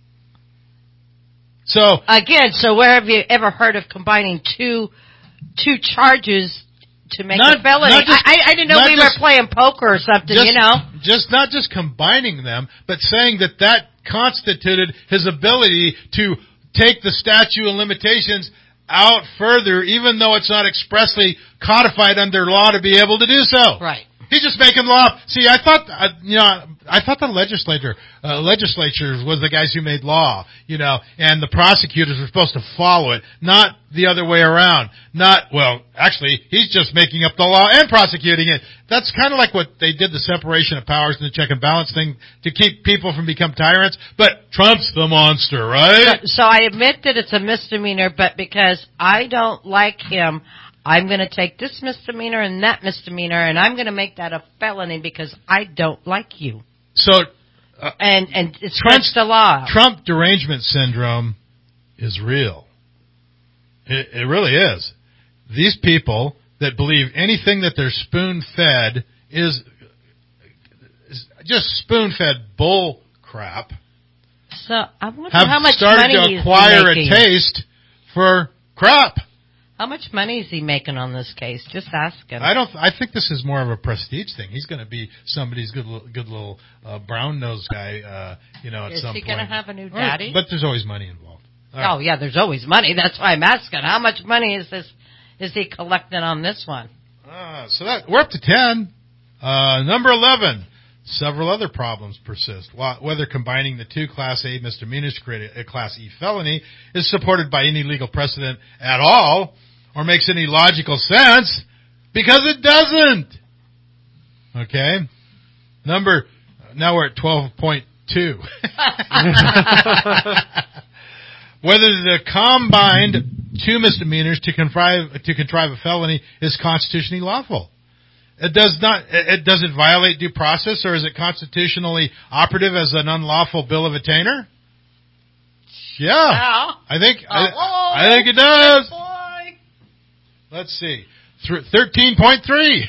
So again, so where have you ever heard of combining two two charges to make not, a felony? Just, I, I didn't know we just, were playing poker or something, just, you know. Just not just combining them, but saying that that constituted his ability to take the statute of limitations out further, even though it's not expressly codified under law to be able to do so. Right. He's just making law. See, I thought, uh, you know, I thought the legislature, uh, legislatures was the guys who made law, you know, and the prosecutors were supposed to follow it, not the other way around. Not, well, actually, he's just making up the law and prosecuting it. That's kind of like what they did, the separation of powers and the check and balance thing to keep people from becoming tyrants. But Trump's the monster, right? So, so I admit that it's a misdemeanor, but because I don't like him, I'm going to take this misdemeanor and that misdemeanor, and I'm going to make that a felony because I don't like you. So, uh, and and it's against the law. Trump derangement syndrome is real. It, it really is. These people that believe anything that they're spoon-fed is, is just spoon-fed bull crap. So I wonder have how much started money to acquire he's a taste for crap. How much money is he making on this case? Just ask him. I don't. I think this is more of a prestige thing. He's going to be somebody's good, little, good little uh, brown-nosed guy. Uh, you know, at is some he point. going to have a new daddy? Right, but there's always money involved. All right. Oh yeah, there's always money. That's why I'm asking. How much money is this? Is he collecting on this one? Uh, so that we're up to ten. Uh, number eleven. Several other problems persist. Whether combining the two Class A misdemeanors to create a Class E felony is supported by any legal precedent at all, or makes any logical sense, because it doesn't. Okay? Number, now we're at twelve point two. Whether the combined two misdemeanors to contrive, to contrive a felony is constitutionally lawful. It does not, it, does it violate due process, or is it constitutionally operative as an unlawful bill of attainder? Yeah. yeah. I think, oh, I, I think it does. Boy. Let's see. thirteen point three.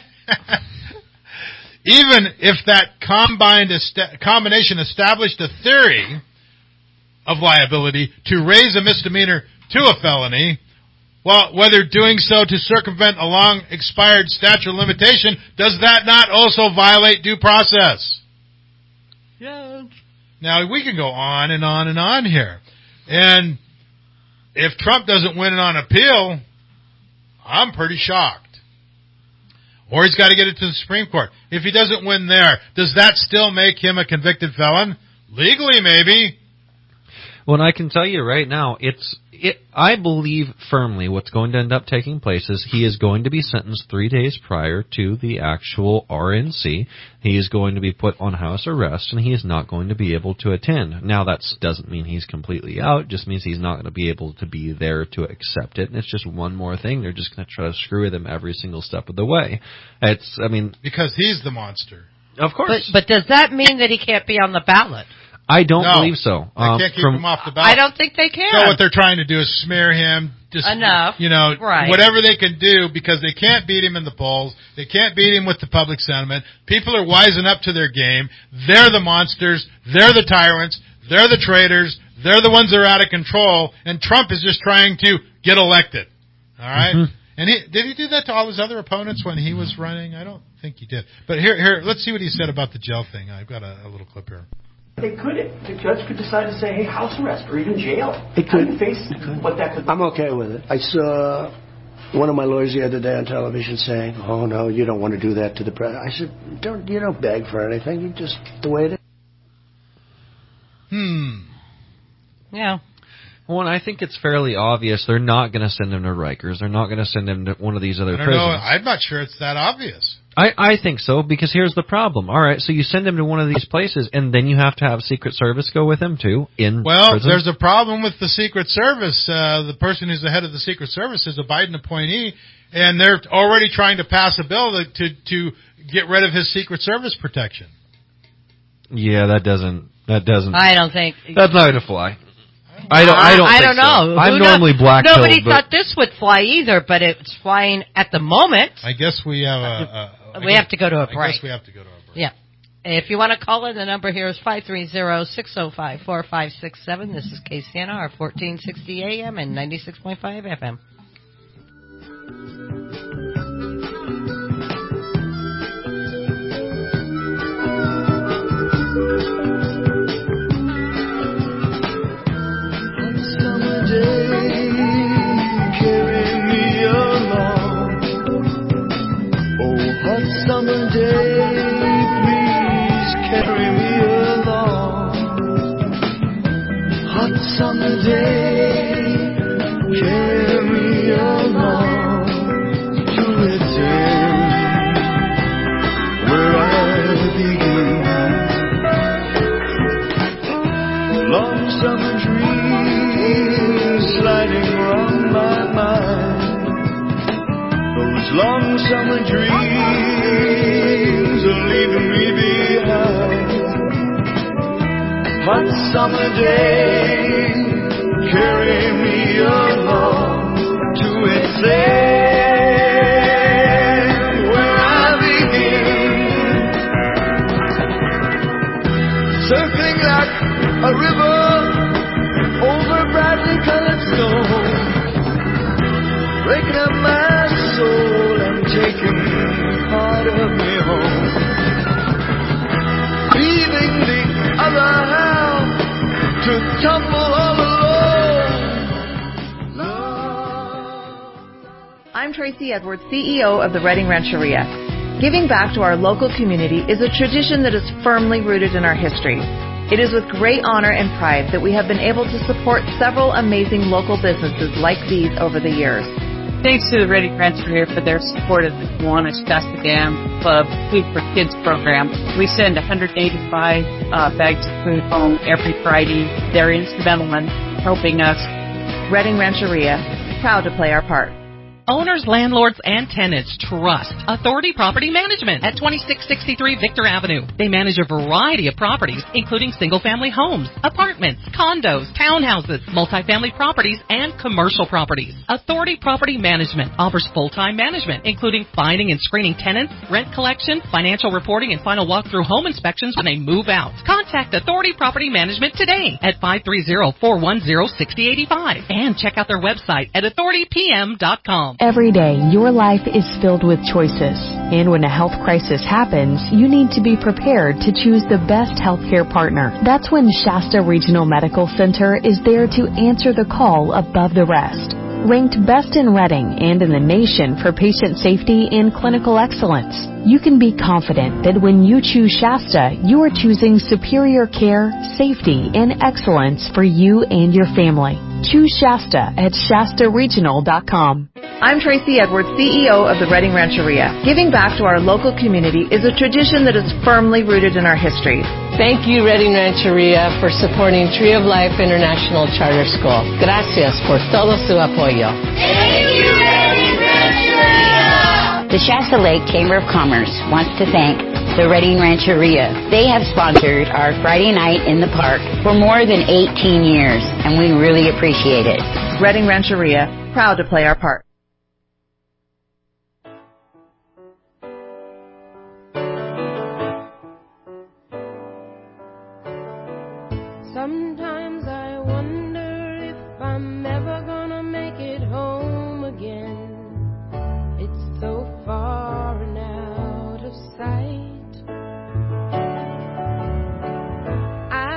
Even if that combined est- combination established a theory of liability to raise a misdemeanor to a felony, well, whether doing so to circumvent a long expired statute of limitation, does that not also violate due process? Yes. Now, we can go on and on and on here. And if Trump doesn't win it on appeal, I'm pretty shocked. Or he's got to get it to the Supreme Court. If he doesn't win there, does that still make him a convicted felon? Legally, maybe. Well, I can tell you right now, it's it. I believe firmly what's going to end up taking place is he is going to be sentenced three days prior to the actual R N C. He is going to be put on house arrest, and he is not going to be able to attend. Now, that doesn't mean he's completely out. It just means he's not going to be able to be there to accept it. And it's just one more thing. They're just going to try to screw with him every single step of the way. It's, I mean... Because he's the monster. Of course. But, but does that mean that he can't be on the ballot? I don't no, believe so. They um, can't keep from, him off the ballot. I don't think they can. So what they're trying to do is smear him. Just, Enough. You know, right. whatever they can do, because they can't beat him in the polls. They can't beat him with the public sentiment. People are wising up to their game. They're the monsters. They're the tyrants. They're the traitors. They're the ones that are out of control. And Trump is just trying to get elected. All right? Mm-hmm. And he, did he do that to all his other opponents when he was running? I don't think he did. But here, here, let's see what he said about the jail thing. I've got a, a little clip here. They could. The judge could decide to say, hey, house arrest or even jail. It How could. do you face what that could be? I'm okay with it. I saw one of my lawyers the other day on television saying, oh, no, you don't want to do that to the president. I said, don't, you don't beg for anything. You just, the way it is. Hmm. Yeah. Well, and I think it's fairly obvious they're not going to send him to Rikers. They're not going to send him to one of these other I don't prisons. know. I'm not sure it's that obvious. I, I think so, because here's the problem. All right, so you send him to one of these places, and then you have to have Secret Service go with him, too, in Well, prison. there's a problem with the Secret Service. Uh, the person who's the head of the Secret Service is a Biden appointee, and they're already trying to pass a bill to to, to get rid of his Secret Service protection. Yeah, that doesn't... That doesn't... I don't think... That's not going to fly. I don't. I don't. I think don't know. So. I'm Who normally knows? black. Nobody but thought this would fly either, but it's flying at the moment. I guess we have a. a we guess, have to go to a I break. guess we have to go to a break. Yeah. If you want to call in, the number here is five three zero, six zero five, four five six seven. This is K C N R, fourteen sixty A M and ninety-six point five F M. Summer day, please carry me along. Hot summer day, carry me along to its end, where I begin. Long summer dreams sliding round my mind. Those long summer dreams are leaving me behind. Hot summer day, carry me along to its end, where I begin. Surfing like a river over brightly colored stone, breaking up my soul and taking part of me home, leaving the other half to tumble all alone. I'm Tracy Edwards, C E O of the Redding Rancheria. Giving back to our local community is a tradition that is firmly rooted in our history. It is with great honor and pride that we have been able to support several amazing local businesses like these over the years. Thanks to the Redding Rancheria for their support of the Kiwanis Shasta Dam Club Food for Kids program. We send one hundred eighty-five uh, bags of food home every Friday. They're instrumental in helping us. Redding Rancheria, proud to play our part. Owners, landlords, and tenants trust Authority Property Management at twenty-six sixty-three Victor Avenue. They manage a variety of properties, including single-family homes, apartments, condos, townhouses, multifamily properties, and commercial properties. Authority Property Management offers full-time management, including finding and screening tenants, rent collection, financial reporting, and final walkthrough home inspections when they move out. Contact Authority Property Management today at five three zero, four one zero, six zero eight five and check out their website at authority p m dot com. Every day, your life is filled with choices. And when a health crisis happens, you need to be prepared to choose the best healthcare partner. That's when Shasta Regional Medical Center is there to answer the call above the rest. Ranked best in Redding and in the nation for patient safety and clinical excellence, you can be confident that when you choose Shasta, you are choosing superior care, safety, and excellence for you and your family. Choose Shasta at shasta regional dot com. I'm Tracy Edwards, C E O of the Redding Rancheria. Giving back to our local community is a tradition that is firmly rooted in our history. Thank you, Redding Rancheria, for supporting Tree of Life International Charter School. Gracias por todo su apoyo. Thank you, Redding Rancheria. The Shasta Lake Chamber of Commerce wants to thank the Redding Rancheria. They have sponsored our Friday night in the park for more than eighteen years, and we really appreciate it. Redding Rancheria, proud to play our part. Sometimes I wonder if I'm ever gonna make it home again. It's so far and out of sight. I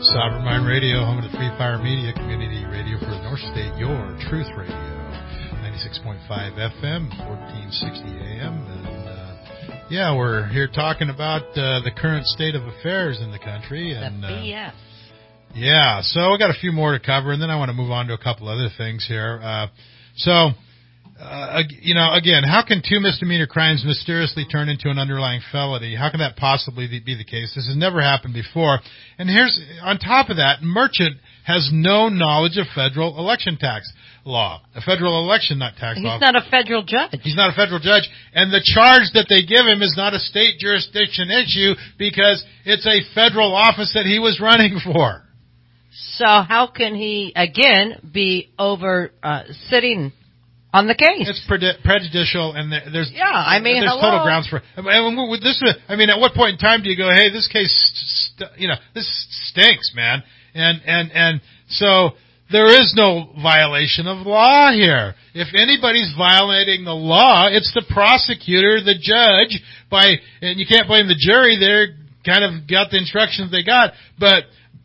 Sovereign Mind Radio, home of the Free Fire Media Community Radio for the North State, your Truth Radio, ninety-six point five F M, fourteen sixty A M. And, uh, yeah, we're here talking about uh, the current state of affairs in the country. And, the B S. Uh, yeah, so we got a few more to cover, and then I want to move on to a couple other things here. Uh, so... Uh, you know, again, how can two misdemeanor crimes mysteriously turn into an underlying felony? How can that possibly be the case? This has never happened before. And here's, on top of that, Merchant has no knowledge of federal election tax law. A federal election, not tax He's law. He's not a federal judge. He's not a federal judge. And the charge that they give him is not a state jurisdiction issue because it's a federal office that he was running for. So how can he, again, be over uh, sitting on the case? It's pre- prejudicial, and there's yeah. I mean, there's hello. total grounds for. I mean, with this, I mean, at what point in time do you go, "Hey, this case, st- you know, this stinks, man," and and and so there is no violation of law here. If anybody's violating the law, it's the prosecutor, the judge. By and you can't blame the jury; they're kind of got the instructions they got, but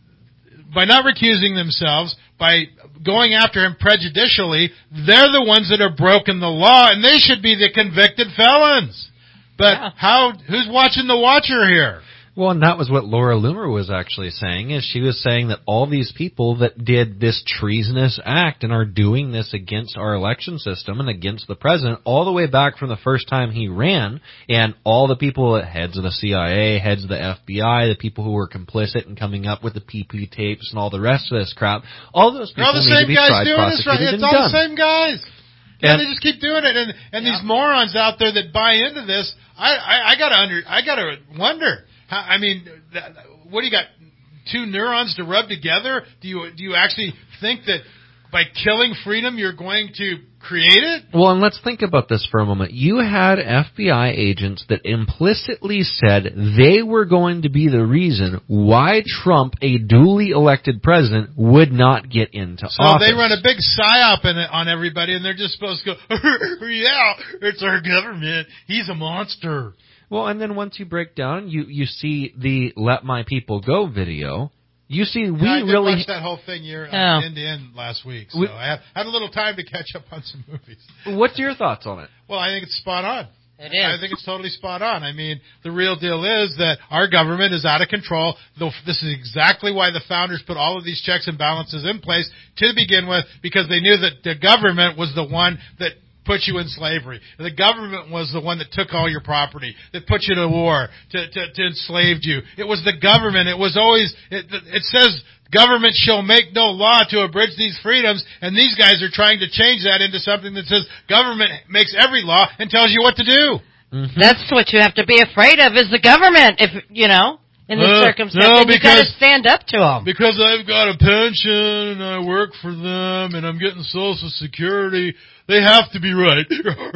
by not recusing themselves, by going after him prejudicially, they're the ones that are broken the law, and they should be the convicted felons. But yeah. how? Who's watching the watcher here? Well, and that was what Laura Loomer was actually saying, is she was saying that all these people that did this treasonous act and are doing this against our election system and against the president all the way back from the first time he ran, and all the people, heads of the C I A, heads of the F B I, the people who were complicit in coming up with the P P tapes and all the rest of this crap, all those people all the need same to be guys tried, doing prosecuted, this, right? It's and all done. the same guys. Yeah, And, they just keep doing it, and and yeah. these morons out there that buy into this, I I, I gotta under, I gotta wonder. I mean, what do you got? Two neurons to rub together? Do you do you actually think that by killing freedom you're going to create it? Well, and let's think about this for a moment. You had F B I agents that implicitly said they were going to be the reason why Trump, a duly elected president, would not get into so office. So they run a big psyop in it on everybody, and they're just supposed to go, yeah, it's our government. He's a monster. Well, and then once you break down, you, you see the Let My People Go video. You see, we yeah, I did really watch that whole thing here oh. uh, end to end last week, so we, I had, had a little time to catch up on some movies. What's your thoughts on it? Well, I think it's spot on. It is. I think it's totally spot on. I mean, the real deal is that our government is out of control. This is exactly why the founders put all of these checks and balances in place to begin with, because they knew that the government was the one that put you in slavery. The government was the one that took all your property, that put you to war, to, to, to enslaved you. It was the government. It was always, it, it says government shall make no law to abridge these freedoms, and these guys are trying to change that into something that says government makes every law and tells you what to do. Mm-hmm. That's what you have to be afraid of, is the government, if, you know. In this uh, circumstance, no, and you got to because, stand up to them. Because I've got a pension and I work for them and I'm getting Social Security. They have to be right.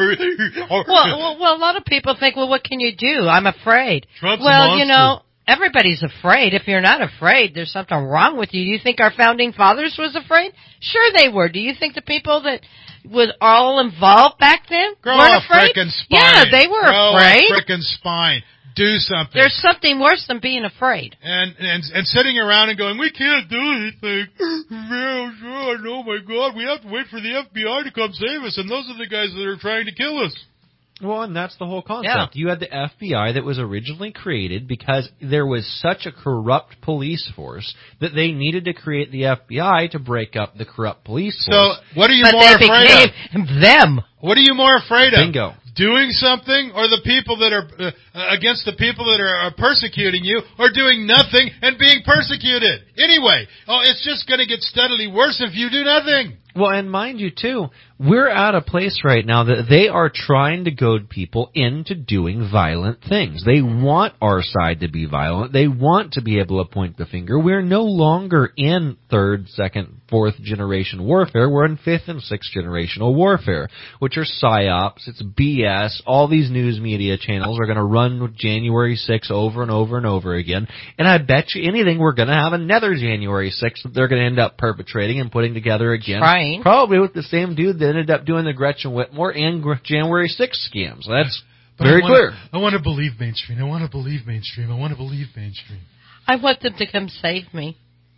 well, well, well, a lot of people think, well, what can you do? I'm afraid. Trump's well, a monster. you know, everybody's afraid. If you're not afraid, there's something wrong with you. Do you think our founding fathers was afraid? Sure they were. Do you think the people that was all involved back then Grow weren't a afraid? frickin' spine. Yeah, they were Grow afraid. a frickin' spine. Do something. There's something worse than being afraid. And and and sitting around and going, we can't do anything. Yeah, sure, oh my God, we have to wait for the F B I to come save us, and those are the guys that are trying to kill us. Well, and that's the whole concept. Yeah. You had the F B I that was originally created because there was such a corrupt police force that they needed to create the F B I to break up the corrupt police force. So, what are you but more they afraid of? Them. What are you more afraid of? Bingo. Doing something, or the people that are uh, against the people that are, are persecuting you, or doing nothing and being persecuted? Anyway, oh, it's just going to get steadily worse if you do nothing. Well, and mind you, too, we're at a place right now that they are trying to goad people into doing violent things. They want our side to be violent. They want to be able to point the finger. We're no longer in third, second, fourth generation warfare. We're in fifth and sixth generational warfare, which are psyops. It's B S. All these news media channels are going to run January sixth over and over and over again. And I bet you anything we're going to have another January sixth that they're going to end up perpetrating and putting together again. Right. Probably with the same dude that ended up doing the Gretchen Whitmore and January sixth scams. That's but very I wanna, clear. I want to believe mainstream. I want to believe mainstream. I want to believe mainstream. I want them to come save me.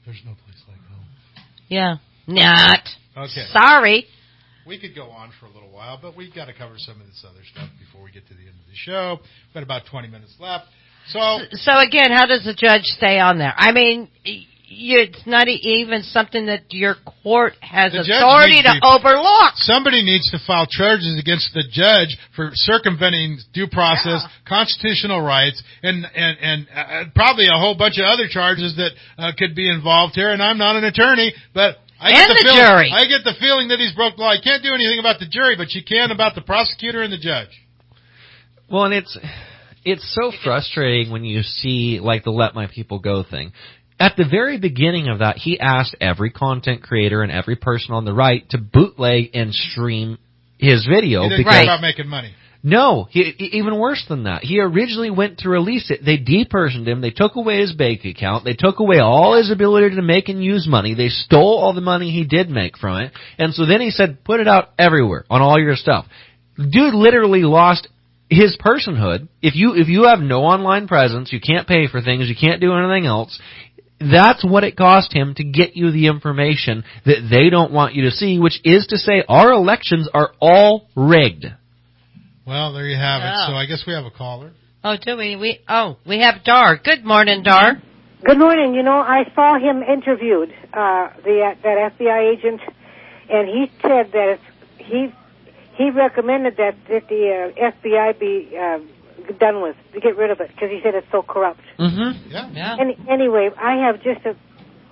There's no place like home. Yeah. Not. Okay. Sorry. We could go on for a little while, but we've got to cover some of this other stuff before we get to the end of the show. We've got about twenty minutes left. So, so again, how does the judge stay on there? I mean, you, it's not even something that your court has authority to, to overlook. Somebody needs to file charges against the judge for circumventing due process, yeah. constitutional rights, and and and uh, probably a whole bunch of other charges that uh, could be involved here. And I'm not an attorney, but I get and the, the feeling, jury. I get the feeling that he's broke the law. You can't do anything about the jury, but you can about the prosecutor and the judge. Well, and it's it's so frustrating when you see like the "Let My People Go" thing. At the very beginning of that, he asked every content creator and every person on the right to bootleg and stream his video. He didn't because care about making money. No, he, even worse than that. He originally went to release it. They depersoned him. They took away his bank account. They took away all his ability to make and use money. They stole all the money he did make from it. And so then he said, put it out everywhere on all your stuff. Dude literally lost his personhood. If you, if you have no online presence, you can't pay for things, you can't do anything else. That's what it cost him to get you the information that they don't want you to see, which is to say our elections are all rigged. Well, there you have it. Oh. So I guess we have a caller. Oh, do we? We oh, we have Dar. Good morning, Dar. Good morning. You know, I saw him interviewed, uh, the uh, that F B I agent, and he said that if he he recommended that, that the uh, F B I be uh, done with, to get rid of it, because he said it's so corrupt. Mm-hmm. Yeah. yeah. Any, anyway, I have just a,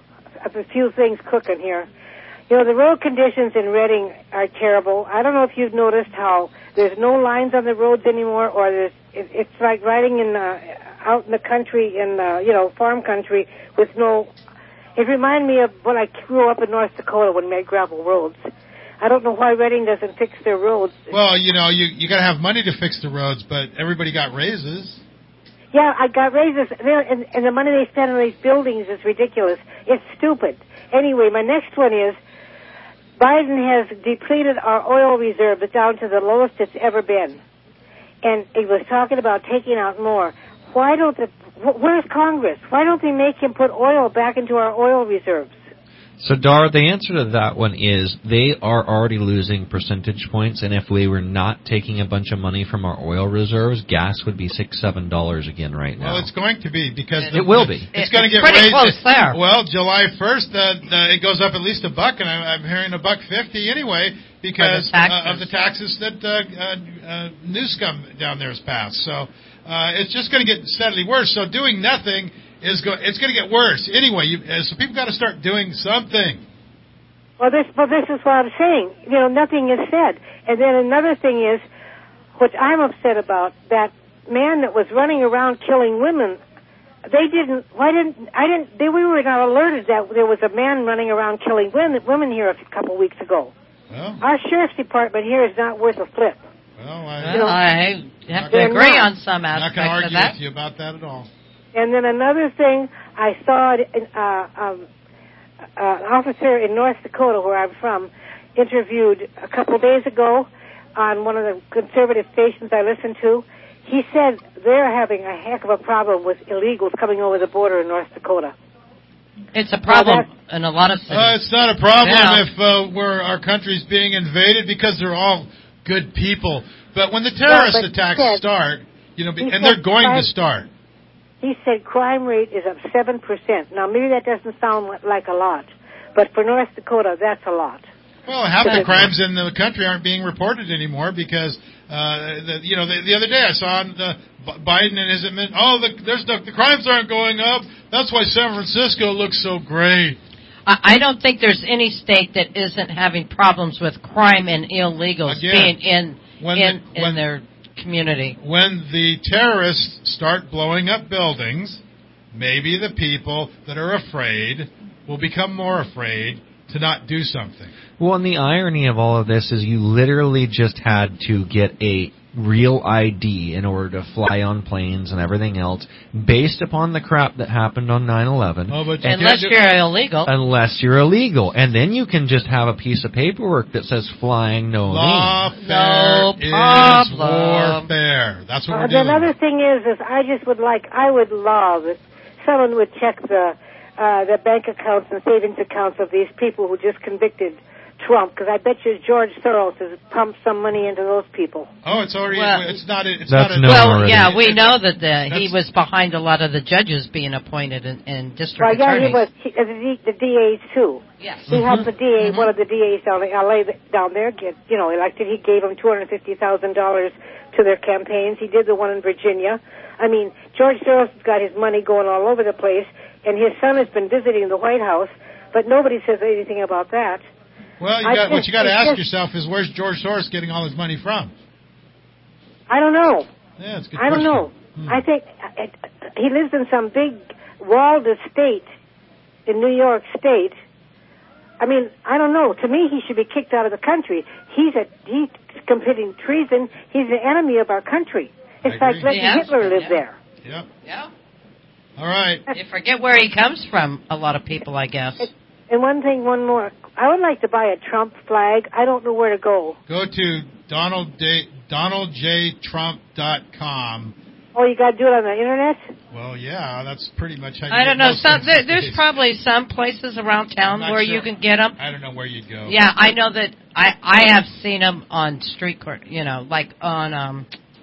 a few things cooking here. You know, the road conditions in Reading are terrible. I don't know if you've noticed how there's no lines on the roads anymore, or there's it, it's like riding in uh, out in the country, in uh, you know, farm country with no. It reminded me of when I grew up in North Dakota when we had gravel roads. I don't know why Reading doesn't fix their roads. Well, you know, you you got to have money to fix the roads, but everybody got raises. Yeah, I got raises, and, and the money they spend on these buildings is ridiculous. It's stupid. Anyway, my next one is, Biden has depleted our oil reserve down to the lowest it's ever been. And he was talking about taking out more. Why don't the, where's Congress? Why don't they make him put oil back into our oil reserves? So, Dar, the answer to that one is they are already losing percentage points, and if we were not taking a bunch of money from our oil reserves, gas would be six, seven dollars again right now. Well, it's going to be because it, the, it will be. It's, it's going to get pretty raised. Close there. Well, July first, uh, uh, it goes up at least a buck, and I'm, I'm hearing a buck fifty anyway because the uh, of the taxes that uh, uh, uh, Newscomb down there has passed. So uh, it's just going to get steadily worse. So doing nothing is go- it's going to get worse anyway. You, uh, so people got to start doing something. Well, this, well, this is what I'm saying. You know, nothing is said. And then another thing is, which I'm upset about, that man that was running around killing women. They didn't. Why didn't I? Didn't. They, we were not alerted that there was a man running around killing women, women here a couple of weeks ago. Well, our sheriff's department here is not worth a flip. Well, I, well, you know, I have to agree not. on some aspects of that. I'm not going to argue with you about that at all. And then another thing, I saw it in, uh, um, Uh, an officer in North Dakota, where I'm from, interviewed a couple of days ago on one of the conservative stations I listen to. He said they're having a heck of a problem with illegals coming over the border in North Dakota. It's a problem well, in a lot of cities. Uh, it's not a problem yeah. if uh, where our country's being invaded because they're all good people. But when the terrorist yeah, attacks said, start, you know, and they're going to start. He said crime rate is up seven percent. Now, maybe that doesn't sound like a lot, but for North Dakota, that's a lot. Well, half the crimes in the country aren't being reported anymore because, uh, the, you know, the, the other day I saw the Biden and his admin, oh, the, there's the, the crimes aren't going up. That's why San Francisco looks so great. I, I don't think there's any state that isn't having problems with crime and illegals Again, being in when in, the, when, in their community. When the terrorists start blowing up buildings, maybe the people that are afraid will become more afraid to not do something. Well, and the irony of all of this is you literally just had to get a real I D in order to fly on planes and everything else based upon the crap that happened on nine eleven. Oh, but you unless do- you're illegal. Unless you're illegal. And then you can just have a piece of paperwork that says flying no Lawfare no is problem. warfare. That's what uh, we're doing. Another thing is, is I just would like, I would love if someone would check the uh, the bank accounts and savings accounts of these people who just convicted Trump, because I bet you George Soros has pumped some money into those people. Oh, it's already. Well, it's not. It's That's not. A, known Well, already. yeah, we know that the, he was behind a lot of the judges being appointed in, in district Well, yeah, attorneys. he was he, uh, the, the D As too. Yes. He helped the D A, one of the D As down in L A down there get, you know, elected. He gave them two hundred fifty thousand dollars to their campaigns. He did the one in Virginia. I mean, George Soros has got his money going all over the place, and his son has been visiting the White House, but nobody says anything about that. Well, you I got, just, what you got to ask just, yourself is, where's George Soros getting all his money from? I don't know. Yeah, it's a good I don't question. know. Hmm. I think uh, he lives in some big walled estate in New York State. I mean, I don't know. To me, he should be kicked out of the country. He's a he's committing treason. He's an enemy of our country. It's like letting Hitler live yeah. there. Yep. Yeah. All right. You forget where he comes from, a lot of people, I guess. It, and one thing, one more. I would like to buy a Trump flag. I don't know where to go. Go to Donald J, Donald J Trump dot com. Oh, you got to do it on the internet? Well, yeah, that's pretty much how you I don't get know. most Some, things there, these there's days. probably some places around town I'm not where sure. you can get them. I don't know where you'd go. Yeah, I know that I I have seen them on street court, you know, like on um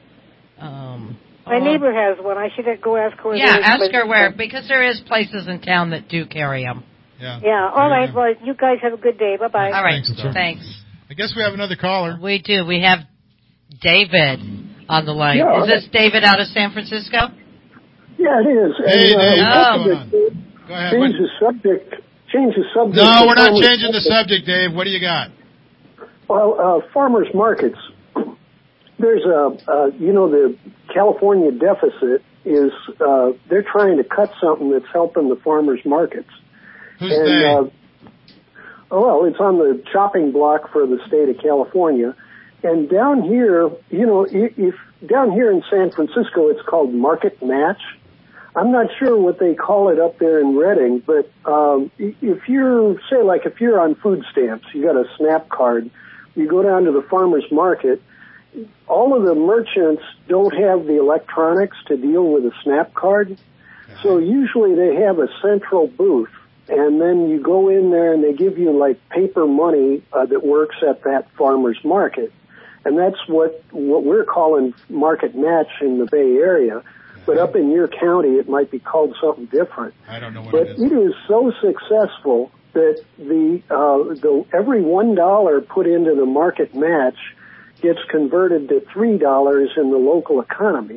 um My oh, neighbor has one. I should go ask her. Yeah, ask her where, because there is places in town that do carry them. Yeah. Yeah. All right. Well, you guys have a good day. Bye bye. All right. Thanks, sir. Thanks. I guess we have another caller. We do. We have David on the line. Yeah. Is this David out of San Francisco? Yeah, it is. Hey, and, Dave, uh, what's going on? Go ahead. Change What- the subject. Change the subject. No, to we're not farmers changing the markets. subject, Dave. What do you got? Well, uh, farmers markets. There's a, uh, you know, the California deficit is, uh, they're trying to cut something that's helping the farmers markets. Who's and, they? Uh, oh, well, it's on the chopping block for the state of California. And down here, you know, if, if down here in San Francisco, it's called Market Match. I'm not sure what they call it up there in Redding, but um, if you're, say, like if you're on food stamps, you got a SNAP card, you go down to the farmer's market, all of the merchants don't have the electronics to deal with a SNAP card, so usually they have a central booth, and then you go in there and they give you like paper money uh, that works at that farmer's market. And that's what, what we're calling Market Match in the Bay Area. But up in your county, it might be called something different. I don't know what But it is. it is so successful that the, uh, the every one dollar put into the Market Match gets converted to three dollars in the local economy.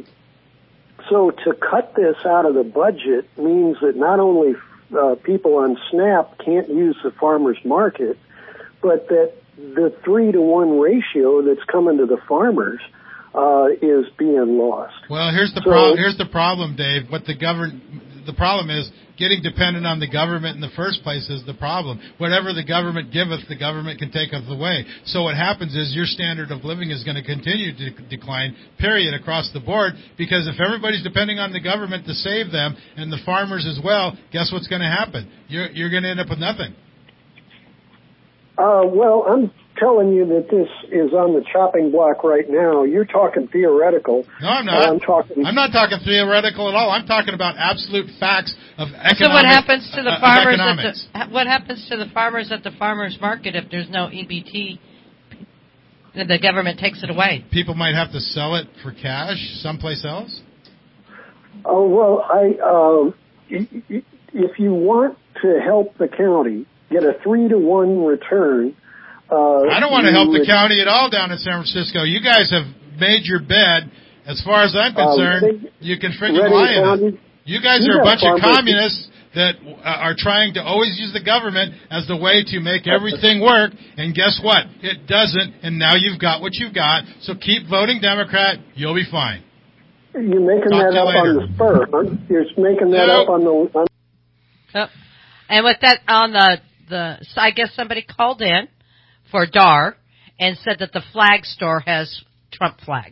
So to cut this out of the budget means that not only uh, people on SNAP can't use the farmer's market, but that the three to one ratio that's coming to the farmers uh, is being lost. Well, here's the So- pro- here's the problem, Dave. What the govern the problem is getting dependent on the government in the first place is the problem. Whatever the government giveth, the government can taketh away. So what happens is your standard of living is going to continue to decline, period, across the board, because if everybody's depending on the government to save them, and the farmers as well, guess what's going to happen? You're, you're going to end up with nothing. Uh, well, I'm telling you that this is on the chopping block right now. You're talking theoretical. No, I'm not. I'm talking. I'm not talking theoretical at all. I'm talking about absolute facts of economic. So what happens to the uh, farmers economics. at the, what happens to the farmers at the farmers market if there's no E B T? The government takes it away. People might have to sell it for cash someplace else. Oh well, I um, y- y- if you want to help the county get a three to one return. Uh, I don't want to you help the would- county at all down in San Francisco. You guys have made your bed. As far as I'm Uh, concerned, Redding- you can freaking Redding lie in it. County, You guys you are a got bunch of farmers- communists that uh, are trying to always use the government as the way to make everything work. And guess what? It doesn't. And now you've got what you've got. So keep voting Democrat. You'll be fine. You're making Talk that to you up later. on the spur. Huh? You're making that No. up on the. On Oh. And with that on the the, so I guess somebody called in for D A R and said that the flag store has Trump flags.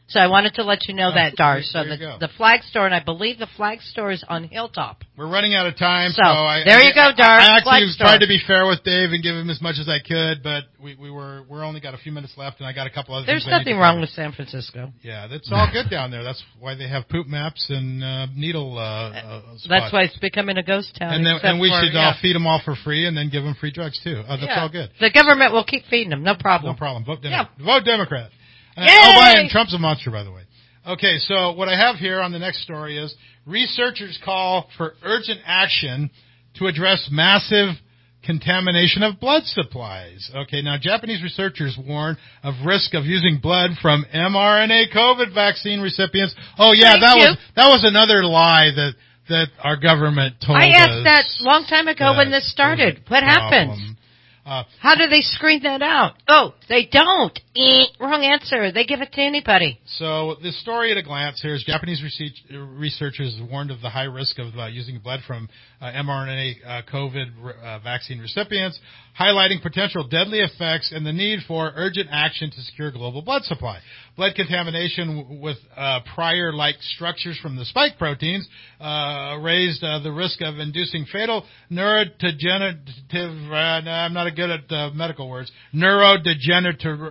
So I wanted to let you know Oh, that, Dar. there- So there you the, go. the flag store, and I believe the flag store is on Hilltop. We're running out of time, So, so, I, there I, you go, Dar. I, I actually Flag store. tried to be fair with Dave and give him as much as I could, but we, we were we're only got a few minutes left, and I got a couple other There's things I need nothing to wrong cover. with San Francisco. Yeah, that's all good down there. That's why they have poop maps and uh, needle uh, uh, spots. That's why it's becoming a ghost town. And, then, except and we for, should yeah. all feed them all for free, and then give them free drugs too. Uh, that's Yeah. all good. The government will keep feeding them. No problem. No problem. Vote Yeah. Democrat. Vote Democrat. Uh, Yay! oh, Biden, Trump's a monster, by the way. Okay, so what I have here on the next story is researchers call for urgent action to address massive contamination of blood supplies. Okay, now Japanese researchers warn of risk of using blood from mRNA COVID vaccine recipients. Oh yeah, Thank that you. was that was another lie that that our government told I us. asked that long time ago when this started. What happened? Problem. Uh, How do they screen that out? Oh, they don't. Eh, wrong answer. They give it to anybody. So the story at a glance here is Japanese research, researchers warned of the high risk of uh, using blood from uh, mRNA uh, COVID uh, vaccine recipients, highlighting potential deadly effects and the need for urgent action to secure global blood supply. Blood contamination w- with uh, prior-like structures from the spike proteins uh, raised uh, the risk of inducing fatal neurodegenerative, uh, no, I'm not good at uh, medical words, neurodegenerative,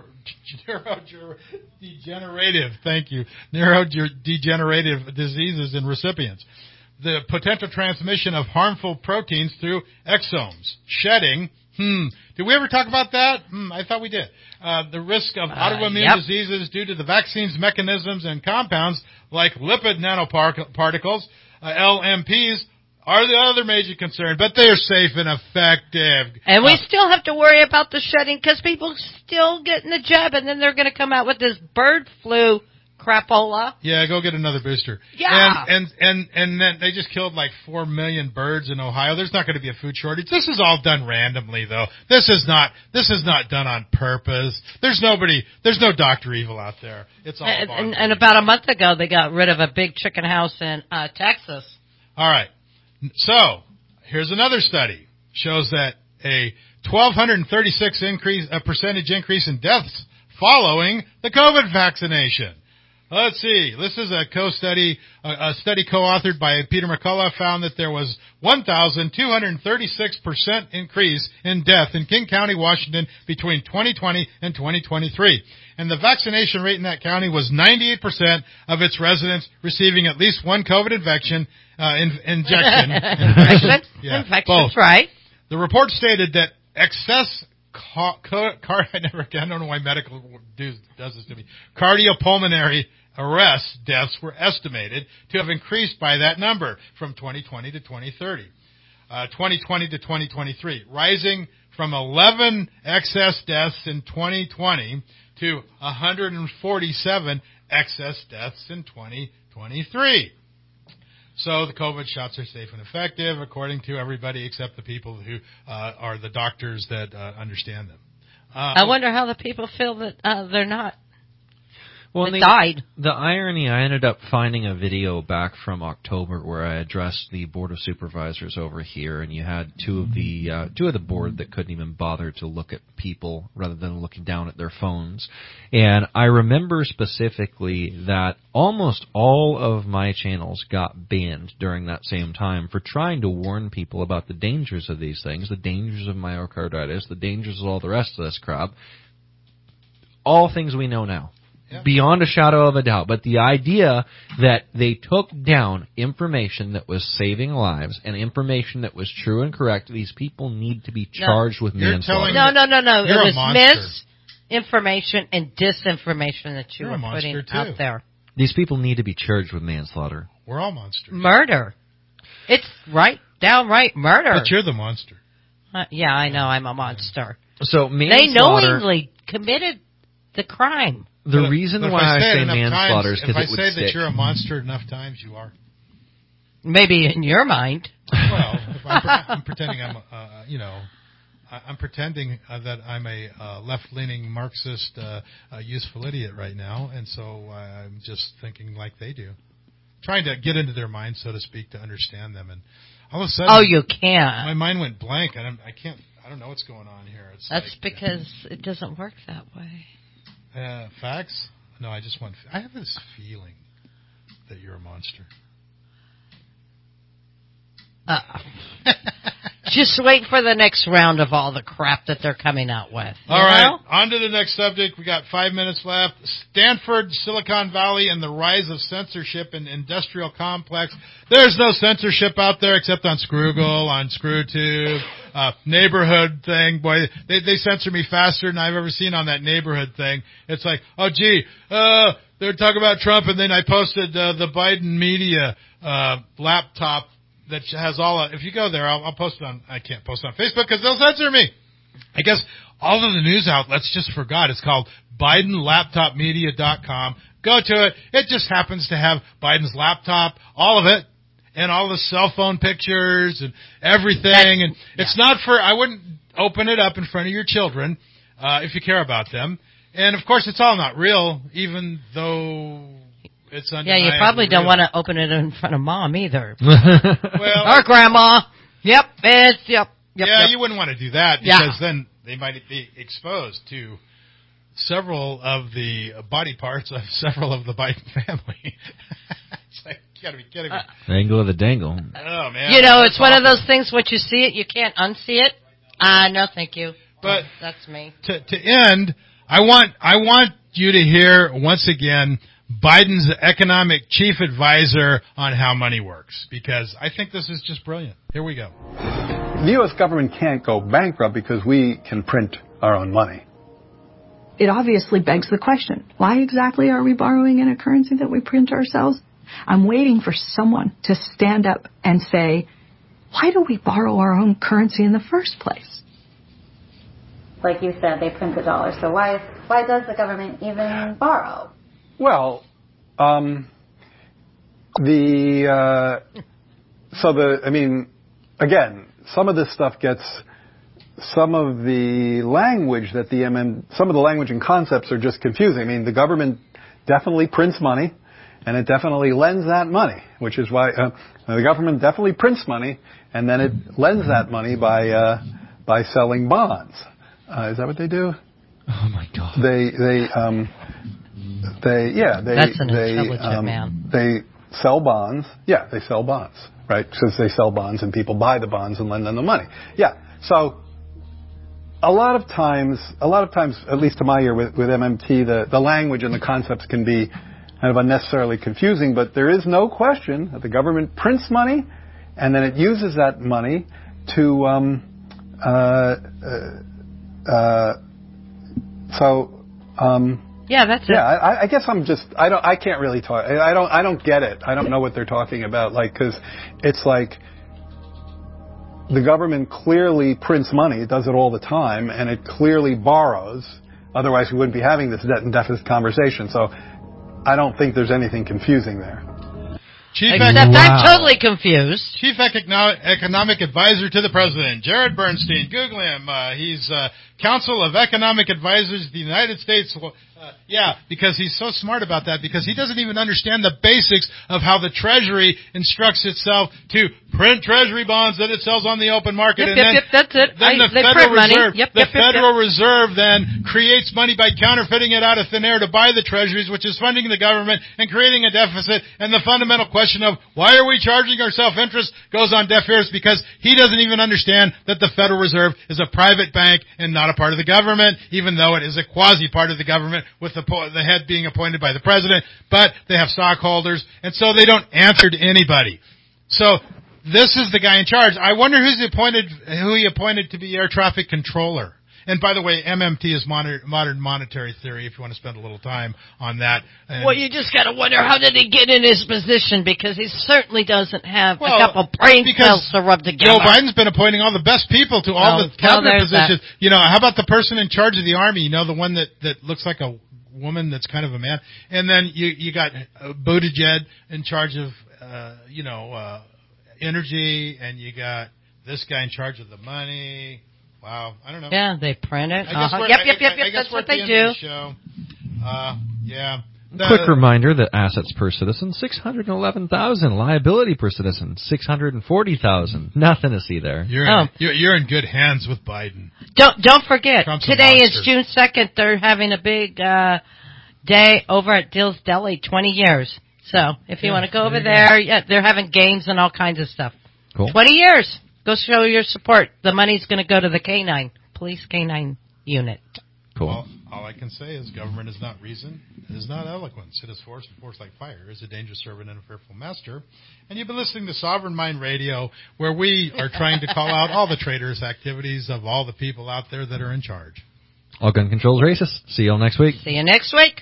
neurodegenerative, thank you, neurodegenerative diseases in recipients. The potential transmission of harmful proteins through exomes, shedding. Hmm. Did we ever talk about that? Hmm, I thought we did. Uh, the risk of Uh, autoimmune yep. diseases due to the vaccine's mechanisms and compounds like lipid nanoparticles, uh, L M Ps, are the other major concern, but they are safe and effective. And we Uh, still have to worry about the shedding because people still getting the jab, and then they're going to come out with this bird flu crapola. Yeah, go get another booster. Yeah. And and and and then they just killed like four million birds in Ohio. There's not going to be a food shortage. This is all done randomly, though. This is not this is not done on purpose. There's nobody. There's no Doctor Evil out there. It's all. And, about- and, and about a month ago, they got rid of a big chicken house in uh, Texas. All right. So here's another study shows that a one thousand two hundred thirty-six increase a percentage increase in deaths following the COVID vaccination. Let's see. This is a co-study, a, a study co-authored by Peter McCullough found that there was one thousand two hundred thirty-six percent increase in death in King County, Washington between twenty twenty and twenty twenty-three. And the vaccination rate in that county was ninety-eight percent of its residents receiving at least one COVID infection, uh, in, injection. Infection? Yeah, Infections, both. right. The report stated that excess car, car, car I never I don't know why medical do, does this to me. Cardiopulmonary arrest deaths were estimated to have increased by that number from twenty twenty to twenty thirty. Uh, twenty twenty to twenty twenty-three, rising from eleven excess deaths in twenty twenty to one hundred forty-seven excess deaths in twenty twenty-three. So the COVID shots are safe and effective, according to everybody except the people who uh, are the doctors that uh, understand them. Uh, I wonder how the people feel that uh, they're not. Well, They the, died. The irony, I ended up finding a video back from October where I addressed the Board of Supervisors over here, and you had two of the uh, two of the board that couldn't even bother to look at people rather than looking down at their phones. And I remember specifically that almost all of my channels got banned during that same time for trying to warn people about the dangers of these things, the dangers of myocarditis, the dangers of all the rest of this crap. All things we know now. Beyond a shadow of a doubt. But the idea that they took down information that was saving lives and information that was true and correct, these people need to be charged with manslaughter. No, no, no, no. It You're a was monster. misinformation and disinformation that you You're a were putting monster, too. out there. These people need to be charged with manslaughter. We're all monsters. Murder. It's right, downright murder. But you're the monster. Uh, yeah, I know. I'm a monster. So They manslaughter... knowingly committed the crime. The But- reason but if why I say, say it enough manslaughter times, is because if it I would say stick. that you're a monster enough times, you are. Maybe in your mind. Well, if I'm, pre- I'm pretending I'm, uh, you know, I- I'm pretending uh, that I'm a uh, left-leaning Marxist, uh, uh, useful idiot right now, and so I'm just thinking like they do, trying to get into their mind, so to speak, to understand them. And all of a sudden, Oh, you can't. my mind went blank, and I'm, I can't. I don't know what's going on here. It's That's like, because it doesn't work that way. uh, facts. No, I just want. I have this feeling that you're a monster. Uh, just wait for the next round of all the crap that they're coming out with. All right, know? on to the next subject. We got five minutes left. Stanford, Silicon Valley, and the rise of censorship in industrial complex. There's no censorship out there except on Scroogle, on ScrewTube, uh, neighborhood thing. Boy, they, they censor me faster than I've ever seen on that neighborhood thing. It's like, oh, gee, uh, they're talking about Trump, and then I posted uh, the Biden media uh, laptop that has all, uh, if you go there, I'll, I'll post it on, I can't post it on Facebook because they'll censor me. I guess all of the news outlets just forgot. It's called Biden Laptop Media dot com. Go to it. It just happens to have Biden's laptop, all of it, and all the cell phone pictures and everything. That's, and it's yeah. not for, I wouldn't open it up in front of your children, uh, if you care about them. And of course, it's all not real, even though it's undeniably Yeah, you probably don't real. want to open it in front of mom either. Well, or grandma. Yep, it's, yep, yep. Yeah, yep. you wouldn't want to do that because yeah. then they might be exposed to several of the body parts of several of the Biden family. It's like, you gotta be kidding me. Uh, Angle of the dangle. Oh, man. You know, it's awful. one of those things, once you see it, you can't unsee it. Ah, uh, no, thank you. But oh, that's me. To, to end, I want, I want you to hear once again Biden's economic chief advisor on how money works, because I think this is just brilliant. Here we go. The U S government can't go bankrupt because we can print our own money. It obviously begs the question, why exactly are we borrowing in a currency that we print ourselves? I'm waiting for someone to stand up and say, why do we borrow our own currency in the first place? Like you said, they print the dollar, so why why does the government even borrow? Well, um, the, uh, so the, I mean, again, some of this stuff gets, some of the language that the M M, some of the language and concepts are just confusing. I mean, the government definitely prints money, and it definitely lends that money, which is why, uh, the government definitely prints money, and then it lends that money by, uh, by selling bonds. Uh, is that what they do? Oh my God. They, they, um, They yeah they That's an they intelligent um, man. They sell bonds. Yeah, they sell bonds, right? Because they sell bonds and people buy the bonds and lend them the money. Yeah. So a lot of times, a lot of times, at least to my ear with, with M M T, the the language and the concepts can be kind of unnecessarily confusing. But there is no question that the government prints money, and then it uses that money to um uh uh, uh so um. Yeah, that's yeah, it. I, I guess I'm just I don't I can't really talk I don't I don't get it. I don't know what they're talking about. Like, because it's like the government clearly prints money. It does it all the time, and it clearly borrows. Otherwise, we wouldn't be having this debt and deficit conversation. So I don't think there's anything confusing there. Chief Except Ec- wow. I'm totally confused. Chief Econo- Economic Advisor to the President, Jared Bernstein. Google him. Uh, he's uh, Council of Economic Advisors of the United States. Uh, yeah, because he's so smart about that, because he doesn't even understand the basics of how the Treasury instructs itself to print Treasury bonds that it sells on the open market. Yep, and yep, then, yep, that's it. Then I, the they Federal print Reserve, money. Yep, the yep, yep, Federal yep. Reserve then creates money by counterfeiting it out of thin air to buy the Treasuries, which is funding the government and creating a deficit. And the fundamental question of why are we charging our self-interest goes on deaf ears, because he doesn't even understand that the Federal Reserve is a private bank and not a part of the government, even though it is a quasi part of the government with the, po- the head being appointed by the president, but they have stockholders, and so they don't answer to anybody. So this is the guy in charge. I wonder who's appointed, who he appointed to be air traffic controller. And by the way, M M T is modern, modern monetary theory, if you want to spend a little time on that. And well, you just got to wonder, how did he get in his position? Because he certainly doesn't have well, a couple brain cells to rub together. Joe Biden's been appointing all the best people to all well, the cabinet well, positions. That. You know, how about the person in charge of the Army? You know, the one that, that looks like a woman that's kind of a man. And then you you got uh, Buttigieg in charge of, uh, you know, uh, energy, and you got this guy in charge of the money. Wow, I don't know. Yeah, they print it. I guess uh-huh. we're, Yep, I, yep, yep, I, yep. I guess That's we're what at the they end do. of the show. Uh, yeah. The, Quick reminder that assets per citizen, six hundred eleven thousand. Liability per citizen, six hundred forty thousand. Nothing to see there. You're, oh. in, you're, you're in good hands with Biden. Don't don't forget, Trump's today is June second. They're having a big uh, day over at Dill's Deli, twenty years. So if you Yeah, want to go over there you there, yeah, they're having games and all kinds of stuff. Cool. twenty years. Go show your support. The money's going to go to the K nine, Police K nine unit. Cool. All, all I can say is government is not reason, it is not eloquence. It is force, and force like fire is a dangerous servant and a fearful master. And you've been listening to Sovereign Mind Radio, where we are trying to call out all the traitorous activities of all the people out there that are in charge. All gun control is racist. See you all next week. See you next week.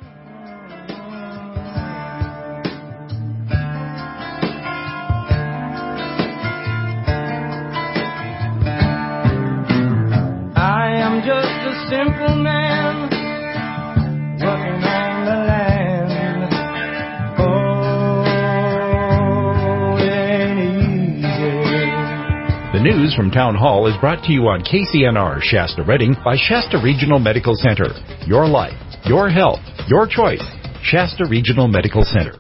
I am just a simple man working on the land. Oh, it ain't easy. The news from Town Hall is brought to you on K C N R Shasta Redding by Shasta Regional Medical Center. Your life, your health, your choice. Shasta Regional Medical Center.